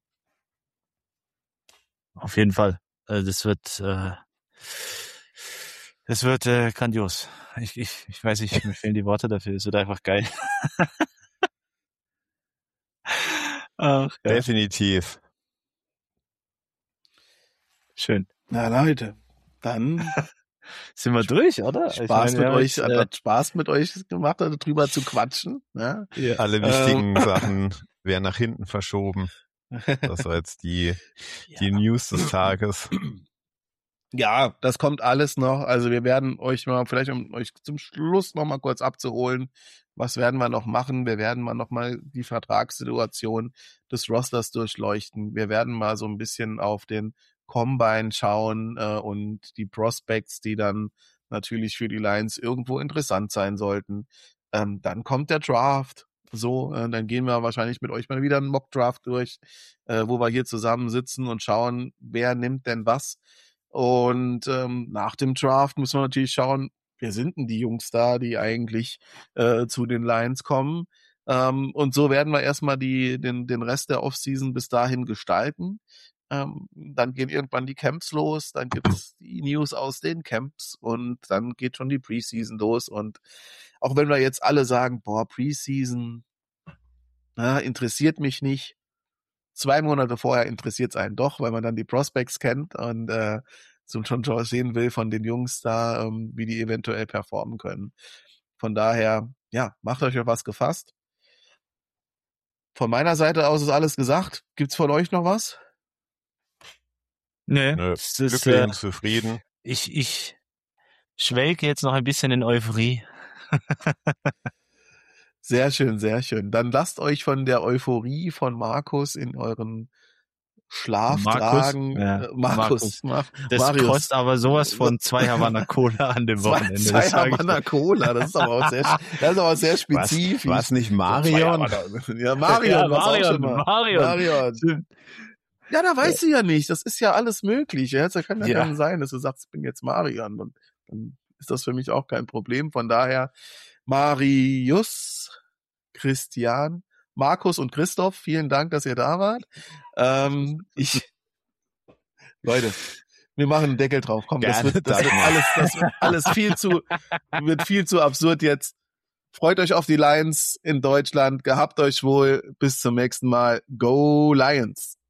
Auf jeden Fall. Also das wird, äh, das wird äh, grandios. Ich, ich, ich weiß nicht, mir fehlen die Worte dafür. Es wird einfach geil. Ach, ja. Definitiv. Schön. Na Leute, dann sind wir durch, oder? Spaß ich meine, mit ja, euch, jetzt, hat äh, das Spaß mit euch gemacht, darüber zu quatschen. Ne? ja. Alle wichtigen ähm. Sachen werden nach hinten verschoben. Das war jetzt die, die ja. News des Tages. Ja, das kommt alles noch. Also wir werden euch mal, vielleicht um euch zum Schluss noch mal kurz abzuholen, was werden wir noch machen? Wir werden mal noch mal die Vertragssituation des Rosters durchleuchten. Wir werden mal so ein bisschen auf den Combine schauen äh, und die Prospects, die dann natürlich für die Lions irgendwo interessant sein sollten. Ähm, dann kommt der Draft. So, äh, dann gehen wir wahrscheinlich mit euch mal wieder einen Mock-Draft durch, äh, wo wir hier zusammen sitzen und schauen, wer nimmt denn was. Und ähm, nach dem Draft müssen wir natürlich schauen, wer sind denn die Jungs da, die eigentlich äh, zu den Lions kommen. Ähm, und so werden wir erstmal die, den, den Rest der Offseason bis dahin gestalten. Ähm, dann gehen irgendwann die Camps los, dann gibt's die News aus den Camps und dann geht schon die Preseason los. Und auch wenn wir jetzt alle sagen, boah, Preseason, na, interessiert mich nicht, zwei Monate vorher interessiert es einen doch, weil man dann die Prospects kennt und äh, so schon sehen will von den Jungs da, ähm, wie die eventuell performen können. Von daher, ja, macht euch auf was gefasst. Von meiner Seite aus ist alles gesagt. Gibt's von euch noch was? Nee, Nö, das ist, glücklich äh, und zufrieden. Ich, ich schwelge jetzt noch ein bisschen in Euphorie. Sehr schön, sehr schön. Dann lasst euch von der Euphorie von Markus in euren Schlaf Markus, tragen. ja, äh, Markus. Markus. Mar- Das Marius. kostet aber sowas von zwei Havanna Cola an dem Zwei, Wochenende. zwei das sag ich Havanna dir. Cola, das ist aber auch sehr, das ist aber sehr spezifisch. Was, was nicht Marion? Ja, Marion, Ja, was auch Marion, schon mal. Marion. Marion. Ja, da weißt du ja nicht. Das ist ja alles möglich. Ja, das kann ja, Ja. dann sein, dass du sagst, ich bin jetzt Marion. Und dann ist das für mich auch kein Problem. Von daher, Marius, Christian, Markus und Christoph, vielen Dank, dass ihr da wart. Ähm, ich, Leute, wir machen einen Deckel drauf. Komm, das Gerne, wird, das wird alles, das wird alles viel zu, wird viel zu absurd jetzt. Freut euch auf die Lions in Deutschland. Gehabt euch wohl. Bis zum nächsten Mal. Go Lions!